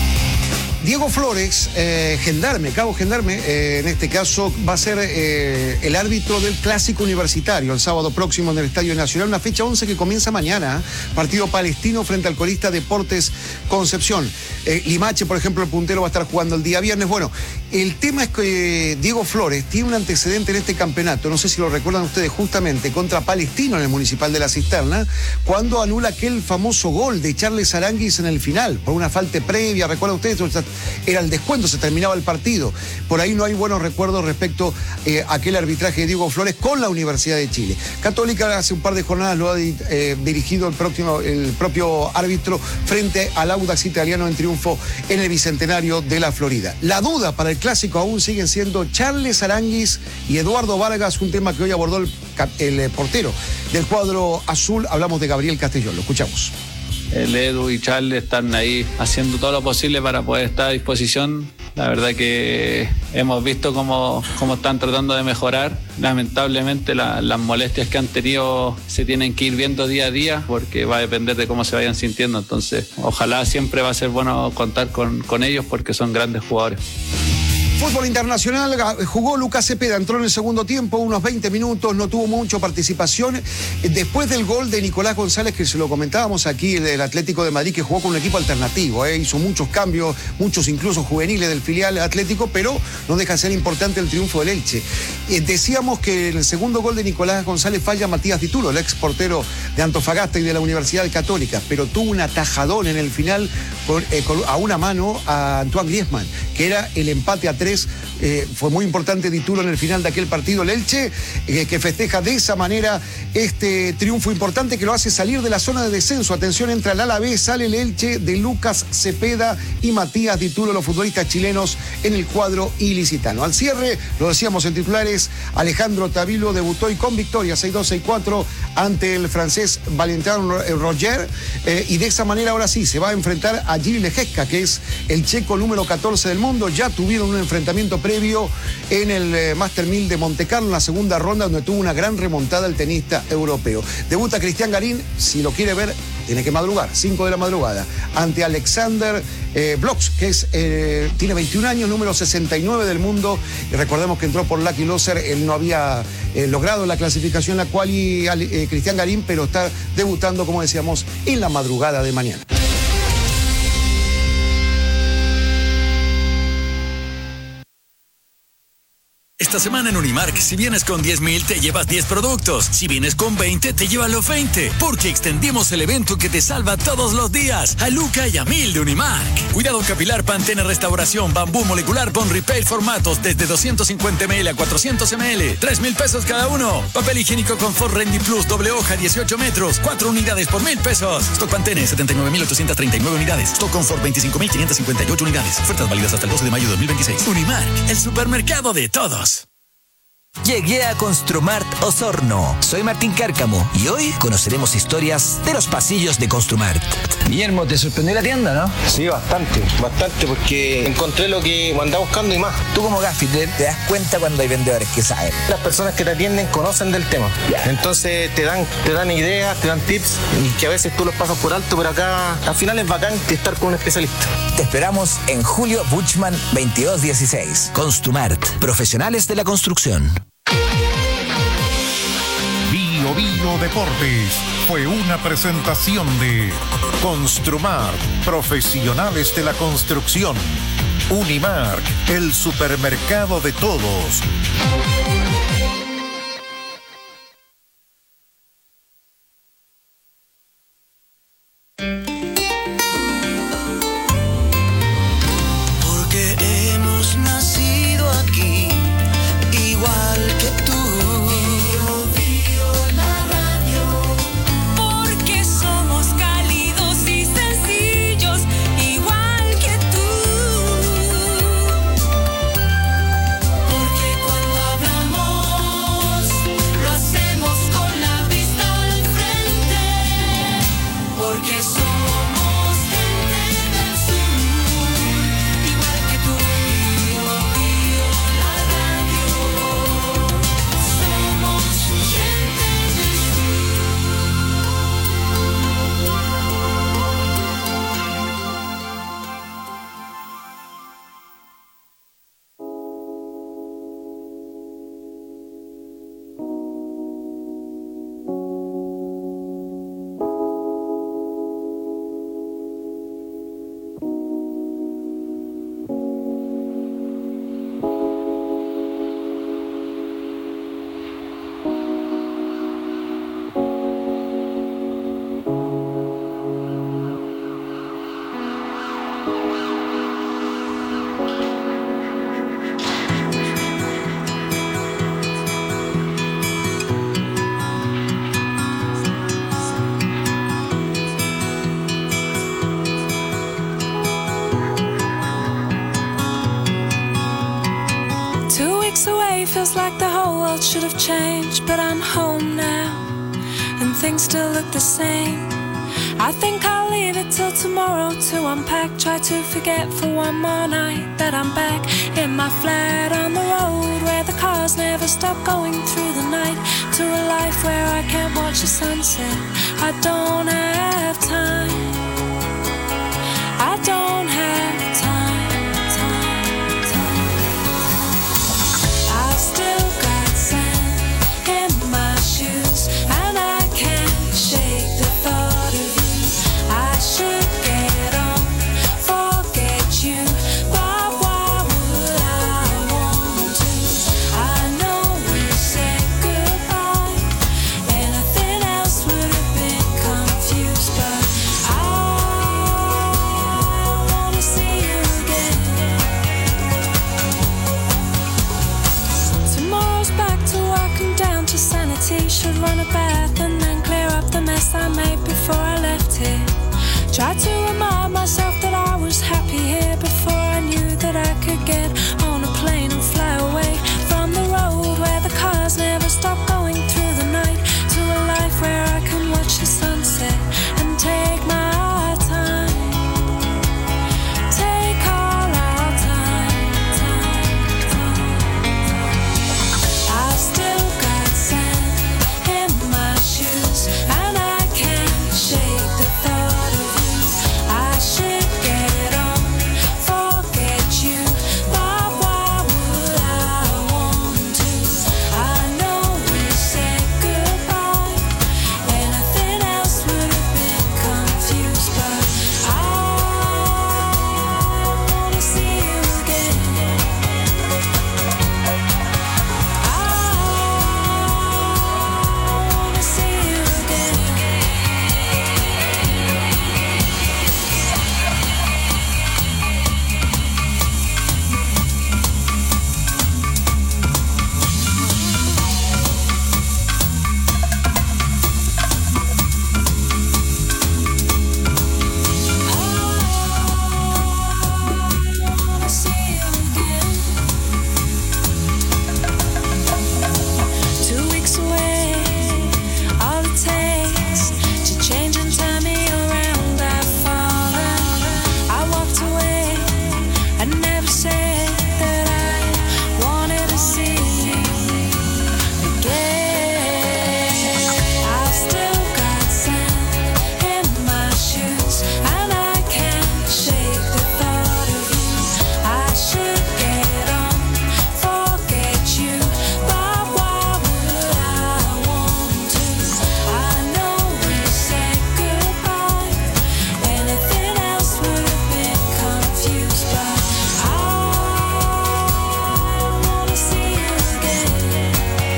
Speaker 3: Diego Flores, cabo gendarme, en este caso va a ser el árbitro del Clásico Universitario el sábado próximo en el Estadio Nacional, una fecha 11 que comienza mañana, partido palestino frente al colista Deportes Concepción. Limache, por ejemplo, el puntero, va a estar jugando el día viernes. Bueno, el tema es que Diego Flores tiene un antecedente en este campeonato, no sé si lo recuerdan ustedes, justamente contra Palestino en el Municipal de la Cisterna, cuando anula aquel famoso gol de Charles Aranguis en el final, por una falta previa. ¿Recuerdan ustedes? era el descuento, se terminaba el partido. Por ahí no hay buenos recuerdos respecto a aquel arbitraje de Diego Flores con la Universidad de Chile. Católica hace un par de jornadas lo ha dirigido el propio árbitro frente al Audax italiano en triunfo en el Bicentenario de la Florida. La duda para el clásico aún siguen siendo Charles Aranguis y Eduardo Vargas, un tema que hoy abordó el portero del cuadro azul. Hablamos de Gabriel Castellón, lo escuchamos.
Speaker 8: El Edu y Charles están ahí haciendo todo lo posible para poder estar a disposición. La verdad que hemos visto cómo están tratando de mejorar. Lamentablemente las molestias que han tenido se tienen que ir viendo día a día porque va a depender de cómo se vayan sintiendo. Entonces, ojalá siempre va a ser bueno contar con ellos porque son grandes jugadores.
Speaker 3: Fútbol internacional, jugó Lucas Cepeda, entró en el segundo tiempo, unos 20 minutos, no tuvo mucha participación. Después del gol de Nicolás González, que se lo comentábamos aquí, del Atlético de Madrid, que jugó con un equipo alternativo, hizo muchos cambios, muchos incluso juveniles del filial Atlético, pero no deja de ser importante el triunfo del Elche. Decíamos que en el segundo gol de Nicolás González falla Matías Dituro, el ex portero de Antofagasta y de la Universidad Católica, pero tuvo un atajadón en el final a una mano a Antoine Griezmann, que era el empate a 3. Fue muy importante Dituro en el final de aquel partido, el Elche, que festeja de esa manera este triunfo importante que lo hace salir de la zona de descenso. Atención, entra el Alavés, sale el Elche de Lucas Cepeda y Matías Dituro, los futbolistas chilenos en el cuadro ilicitano. Al cierre, lo decíamos en titulares, Alejandro Tavilo debutó y con victoria 6-2, 6-4 ante el francés Valentin Roger, y de esa manera ahora sí se va a enfrentar a Gilles Lejesca, que es el checo número 14 del mundo. Ya tuvieron un enfrentamiento previo en el Master 1000 de Montecarlo en la segunda ronda, donde tuvo una gran remontada el tenista europeo. Debuta Cristian Garín, si lo quiere ver tiene que madrugar, 5 de la madrugada, ante Alexander Bloch, que tiene 21 años, número 69 del mundo, y recordemos que entró por Lucky Loser. Él no había logrado la clasificación la cual Cristian Garín, pero está debutando, como decíamos, en la madrugada de mañana.
Speaker 9: Esta semana en Unimark, si vienes con 10,000 te llevas 10 productos. Si vienes con 20 te llevas los 20. Porque extendimos el evento que te salva todos los días. A Luca y a 1000 de Unimark. Cuidado capilar, Pantene Restauración, Bambú Molecular, Bond Repair formatos desde 250 ml a 400 ml. 3,000 pesos cada uno. Papel higiénico Confort Rendy Plus, doble hoja, 18 metros. 4 unidades por 1,000 pesos. Stock Pantene, 79,839 unidades. Stock Confort, 25,558 unidades. Ofertas válidas hasta el 12 de mayo de 2026. Unimark, el supermercado de todos.
Speaker 23: Llegué a Construmart Osorno. Soy Martín Cárcamo y hoy conoceremos historias de los pasillos de Construmart.
Speaker 24: Guillermo, ¿te sorprendió la tienda, no?
Speaker 25: Sí, bastante, porque encontré lo que andaba buscando y más.
Speaker 23: Tú como gaffiter te das cuenta cuando hay vendedores que saben.
Speaker 25: Las personas que te atienden conocen del tema. Entonces te dan ideas, te dan tips y que a veces tú los pasas por alto, pero acá al final es bacán estar con un especialista.
Speaker 23: Te esperamos en Julio Buchmann 2216. Construmart, profesionales de la construcción.
Speaker 1: Bio Deportes fue una presentación de Construmart, profesionales de la construcción. Unimark, el supermercado de todos.
Speaker 26: Porque hemos nacido aquí, igual que tú. Hablamos
Speaker 11: feels like the whole world should have changed, but I'm home now, and things still look the same. I think I'll leave it till tomorrow to unpack. Try to forget for one more night that I'm back in my flat on the road, where the cars never stop going through the night, to a life where I can't watch the sunset. I don't have time. I don't have time. I've still got sand in my shoes, and I can't shake the thought of you. I should get on, forget you, but why would I want to? I know we said goodbye, anything else would have been confused, but I wanna see you again. Tomorrow's back to work and down to sanity. Should run a bath and then clear up the mess I made before I left here. Try to remind myself that I was happy here before I knew that I could get on a plane and fly away from the road where the cars never stop going through the night, to a life where I can watch the sunset and take my time. Take all our time. I've still got sand in my shoes, and I can't shake the thought of you. I should get on, forget you, but why would I want to? I know we said goodbye, anything else would have been confused, but I wanna see you again. Wanna see you again. Wanna see you again. 2 weeks away, all it takes to change and turn me around. I've fallen, I walked away, I never said that I wanted to see you again. I've still got sand in my shoes, and I can't shake the thought of you. I should get on, forget you, but why would I want to? I know we said goodbye, anything else would have been confused, but I wanna see you again.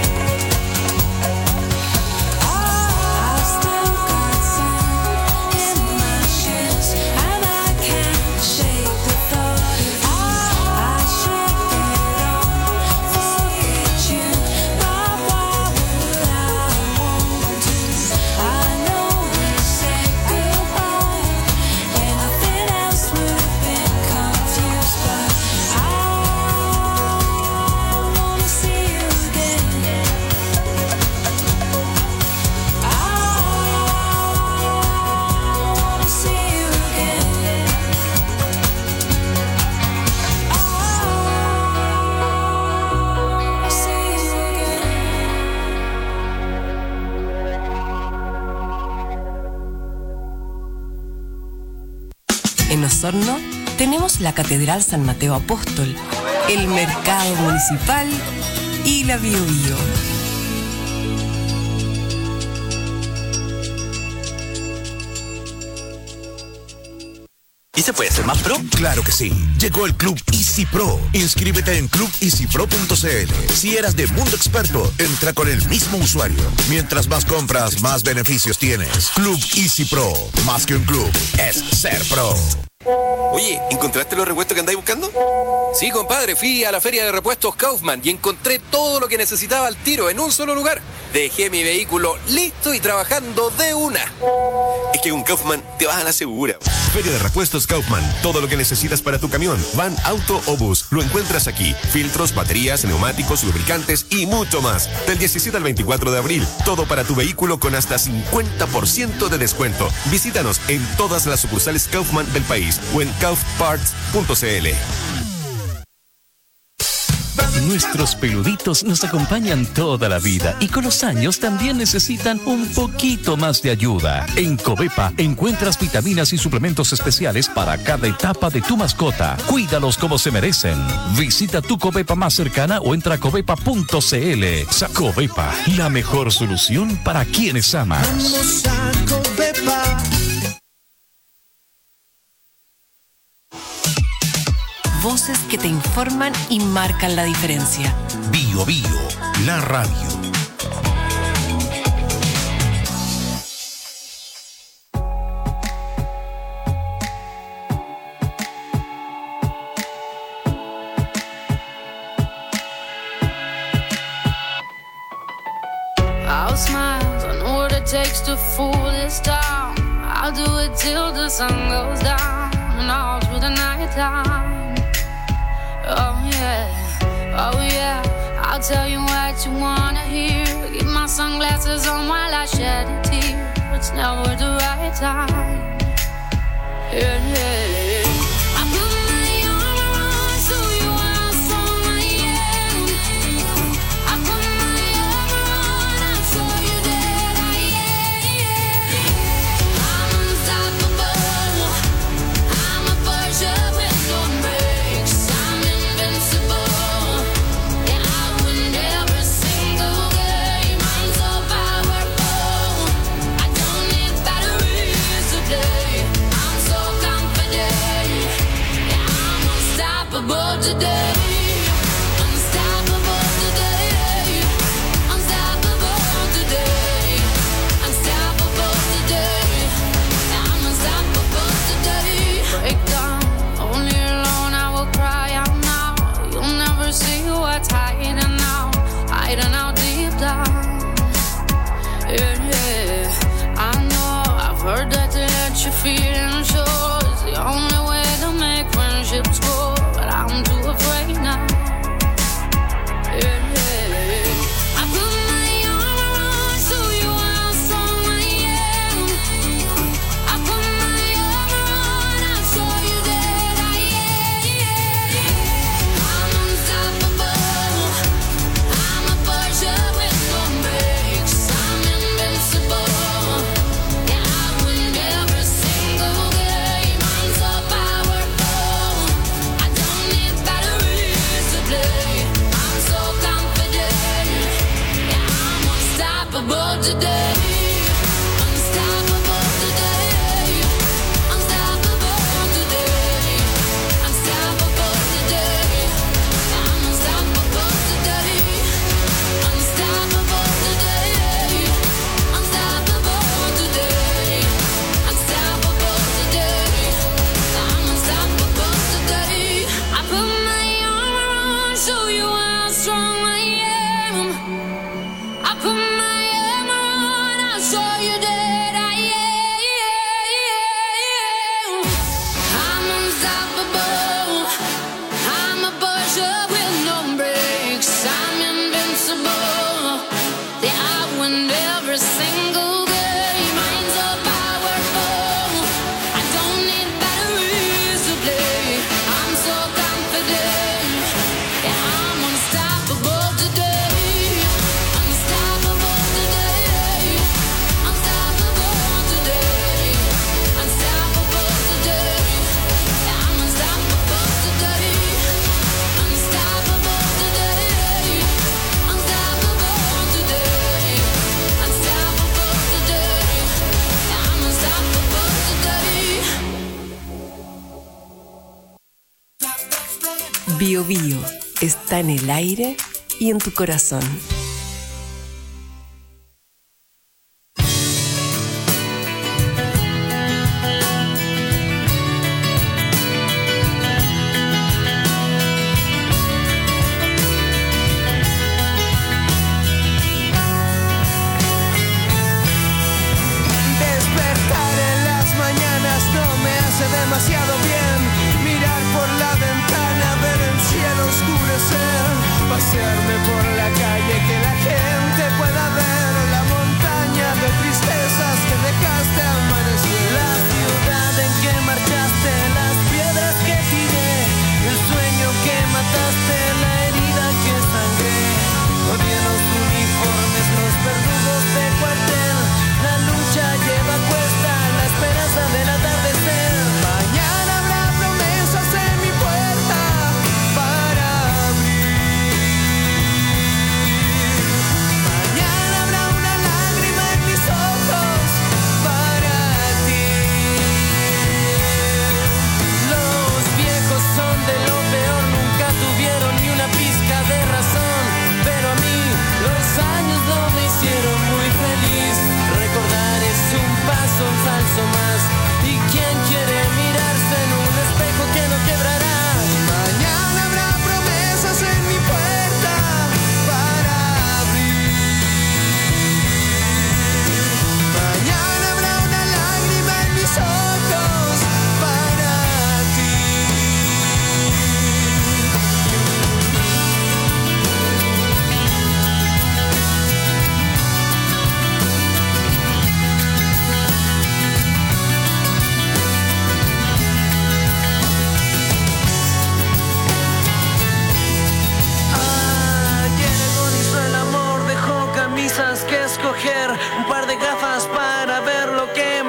Speaker 11: I've still got sand in my shoes, and I can't shake the thought of you. I should get on, forget you, but why would I want to? I know we said goodbye, anything else would have been confused, but I wanna see you again. I wanna see you again. I see you again.
Speaker 12: En Osorno tenemos la Catedral San Mateo Apóstol, el Mercado Municipal y la Bio Bio.
Speaker 13: ¿Y se puede ser más pro? Claro que sí. Llegó el Club Easy Pro. Inscríbete en clubeasypro.cl. Si eras de Mundo Experto, entra con el mismo usuario. Mientras más compras, más beneficios tienes. Club Easy Pro. Más que un club, es ser pro.
Speaker 14: Oye, ¿encontraste los repuestos que andáis buscando? Sí, compadre, fui a la feria de repuestos Kaufman y encontré todo lo que necesitaba al tiro en un solo lugar. Dejé mi vehículo listo y trabajando de una. Es que con Kaufman te vas a la segura.
Speaker 15: Feria de Repuestos Kaufman. Todo lo que necesitas para tu camión, van, auto o bus, lo encuentras aquí. Filtros, baterías, neumáticos, lubricantes y mucho más. Del 17 al 24 de abril. Todo para tu vehículo con hasta 50% de descuento. Visítanos en todas las sucursales Kaufman del país o en kaufparts.cl.
Speaker 16: Nuestros peluditos nos acompañan toda la vida y con los años también necesitan un poquito más de ayuda. En Covepa encuentras vitaminas y suplementos especiales para cada etapa de tu mascota. Cuídalos como se merecen. Visita tu Covepa más cercana o entra a covepa.cl. Covepa, la mejor solución para quienes amas.
Speaker 26: Vamos a Covepa.
Speaker 12: Voces que te informan y marcan la diferencia.
Speaker 13: Bio Bio, la radio.
Speaker 11: I'll smile, I know what it takes to fool this town. I'll do it till the sun goes down and all through the night time. Oh yeah, I'll tell you what you wanna hear. Keep my sunglasses on while I shed a tear. It's never the right time. Yeah. I put my armor on so you are strong I am. I put my armor on, I show you that I am. I'm unstoppable. I'm a Porsche with no brakes. I'm invincible. Yeah, I win every single game. I'm so powerful. I don't need batteries to play. I'm so confident. Yeah, I'm unstoppable today. Unstoppable today. Unstoppable today. Unstoppable today. Yeah, I'm unstoppable today. Break down, only alone I will cry out now. You'll never see what's hiding out deep down. Yeah. I know, I've heard that to let your feelings show is the only way to make friendships grow, but I'm too afraid now. Yeah. I put my armor on so you are how strong I am. I put my armor on, I'll show you that I am. I'm unstoppable. I'm a Porsche with no brakes. I'm invincible. Yeah, I win every single game. I'm so powerful. I don't need batteries to play. I'm so confident. Yeah, I'm unstoppable today. Unstoppable today. Unstoppable today. Unstoppable today. I'm unstoppable today. Unstoppable today. Unstoppable today. Unstoppable today. I'm unstoppable today. I put my armor on, show you how strong I am. I put my armor on, I'll show you that I am. I'm unstoppable. I'm a Porsche with no brakes. I'm invincible. Yeah, I win every single game. I'm so powerful. I don't need batteries to play. I'm so confident. Yeah, I'm unstoppable today. Unstoppable today. Unstoppable today. Unstoppable today. Yeah, I'm unstoppable today. Unstoppable today. Unstoppable today. Unstoppable today. Yeah, I'm unstoppable today.
Speaker 12: Bio Bio está en el aire y en tu corazón.
Speaker 26: Despertar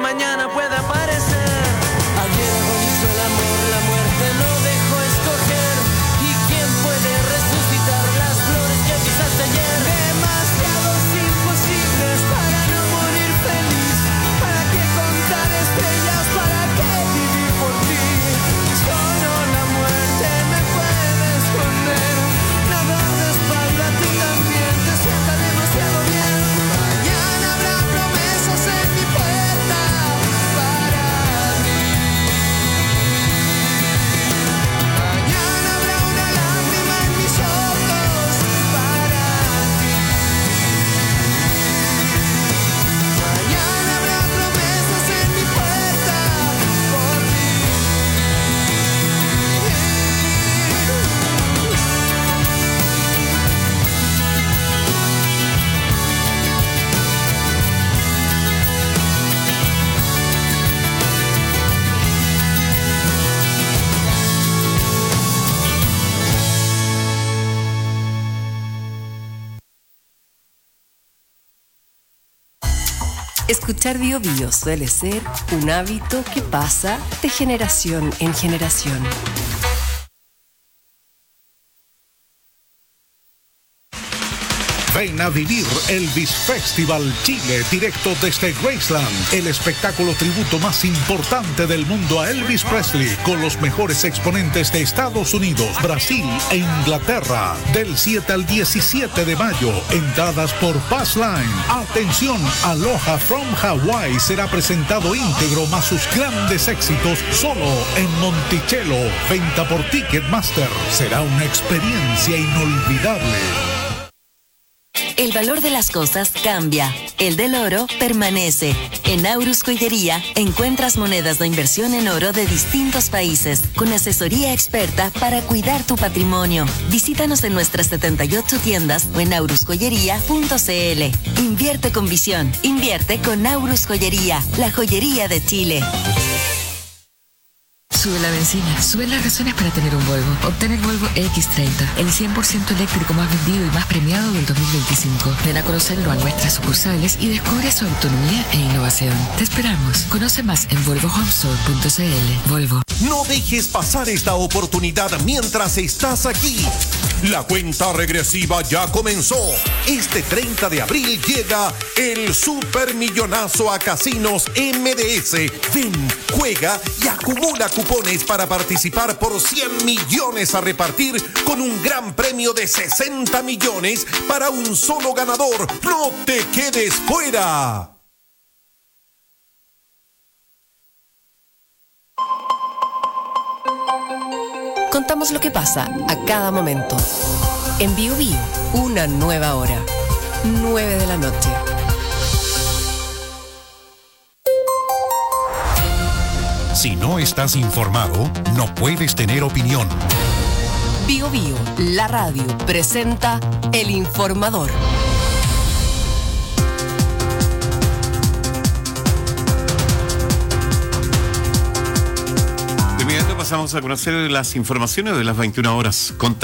Speaker 26: mañana puede aparecer. Ayer agonizó el amor, la muerte lo dejó escoger. ¿Y quién puede resucitar las flores que pisaste ayer? Demasiados imposibles para no morir feliz. ¿Para qué contar estrellas? ¿Para qué vivir por ti? Solo la muerte me puede esconder. Nadar de espalda a ti también te sienta demasiado bien. Mañana habrá promesas en mi puerta para mí. Mañana habrá una lágrima en mis ojos para ti. Mañana habrá promesas en mi puerta por ti.
Speaker 12: Escuchar Bio Bio suele ser un hábito que pasa de generación en generación.
Speaker 1: Ven a vivir Elvis Festival Chile, directo desde Graceland, el espectáculo tributo más importante del mundo a Elvis Presley, con los mejores exponentes de Estados Unidos, Brasil e Inglaterra, del 7 al 17 de mayo, entradas por Passline. Atención, Aloha from Hawaii será presentado íntegro más sus grandes éxitos solo en Monticello, venta por Ticketmaster. Será una experiencia inolvidable.
Speaker 17: El valor de las cosas cambia, el del oro permanece. En Aurus Joyería encuentras monedas de inversión en oro de distintos países, con asesoría experta para cuidar tu patrimonio. Visítanos en nuestras 78 tiendas o en aurusjoyería.cl. Invierte con visión, invierte con Aurus Joyería, la joyería de Chile.
Speaker 5: Sube la benzina, sube las razones para tener un Volvo. Obtén el Volvo X30, el 100% eléctrico más vendido y más premiado del 2025. Ven a conocerlo a nuestras sucursales y descubre su autonomía e innovación. Te esperamos. Conoce más en volvohomestore.cl. Volvo.
Speaker 18: No dejes pasar esta oportunidad mientras estás aquí. La cuenta regresiva ya comenzó. Este 30 de abril llega el supermillonazo a Casinos MDS. Ven, juega y acumula cupones para participar por 100 millones a repartir con un gran premio de 60 millones para un solo ganador. ¡No te quedes fuera!
Speaker 12: Contamos lo que pasa a cada momento. En Bio Bio, una nueva hora. 9 de la noche.
Speaker 10: Si no estás informado, no puedes tener opinión.
Speaker 12: Bio Bio, la radio, presenta El Informador.
Speaker 7: De inmediato pasamos a conocer las informaciones de las 21 horas.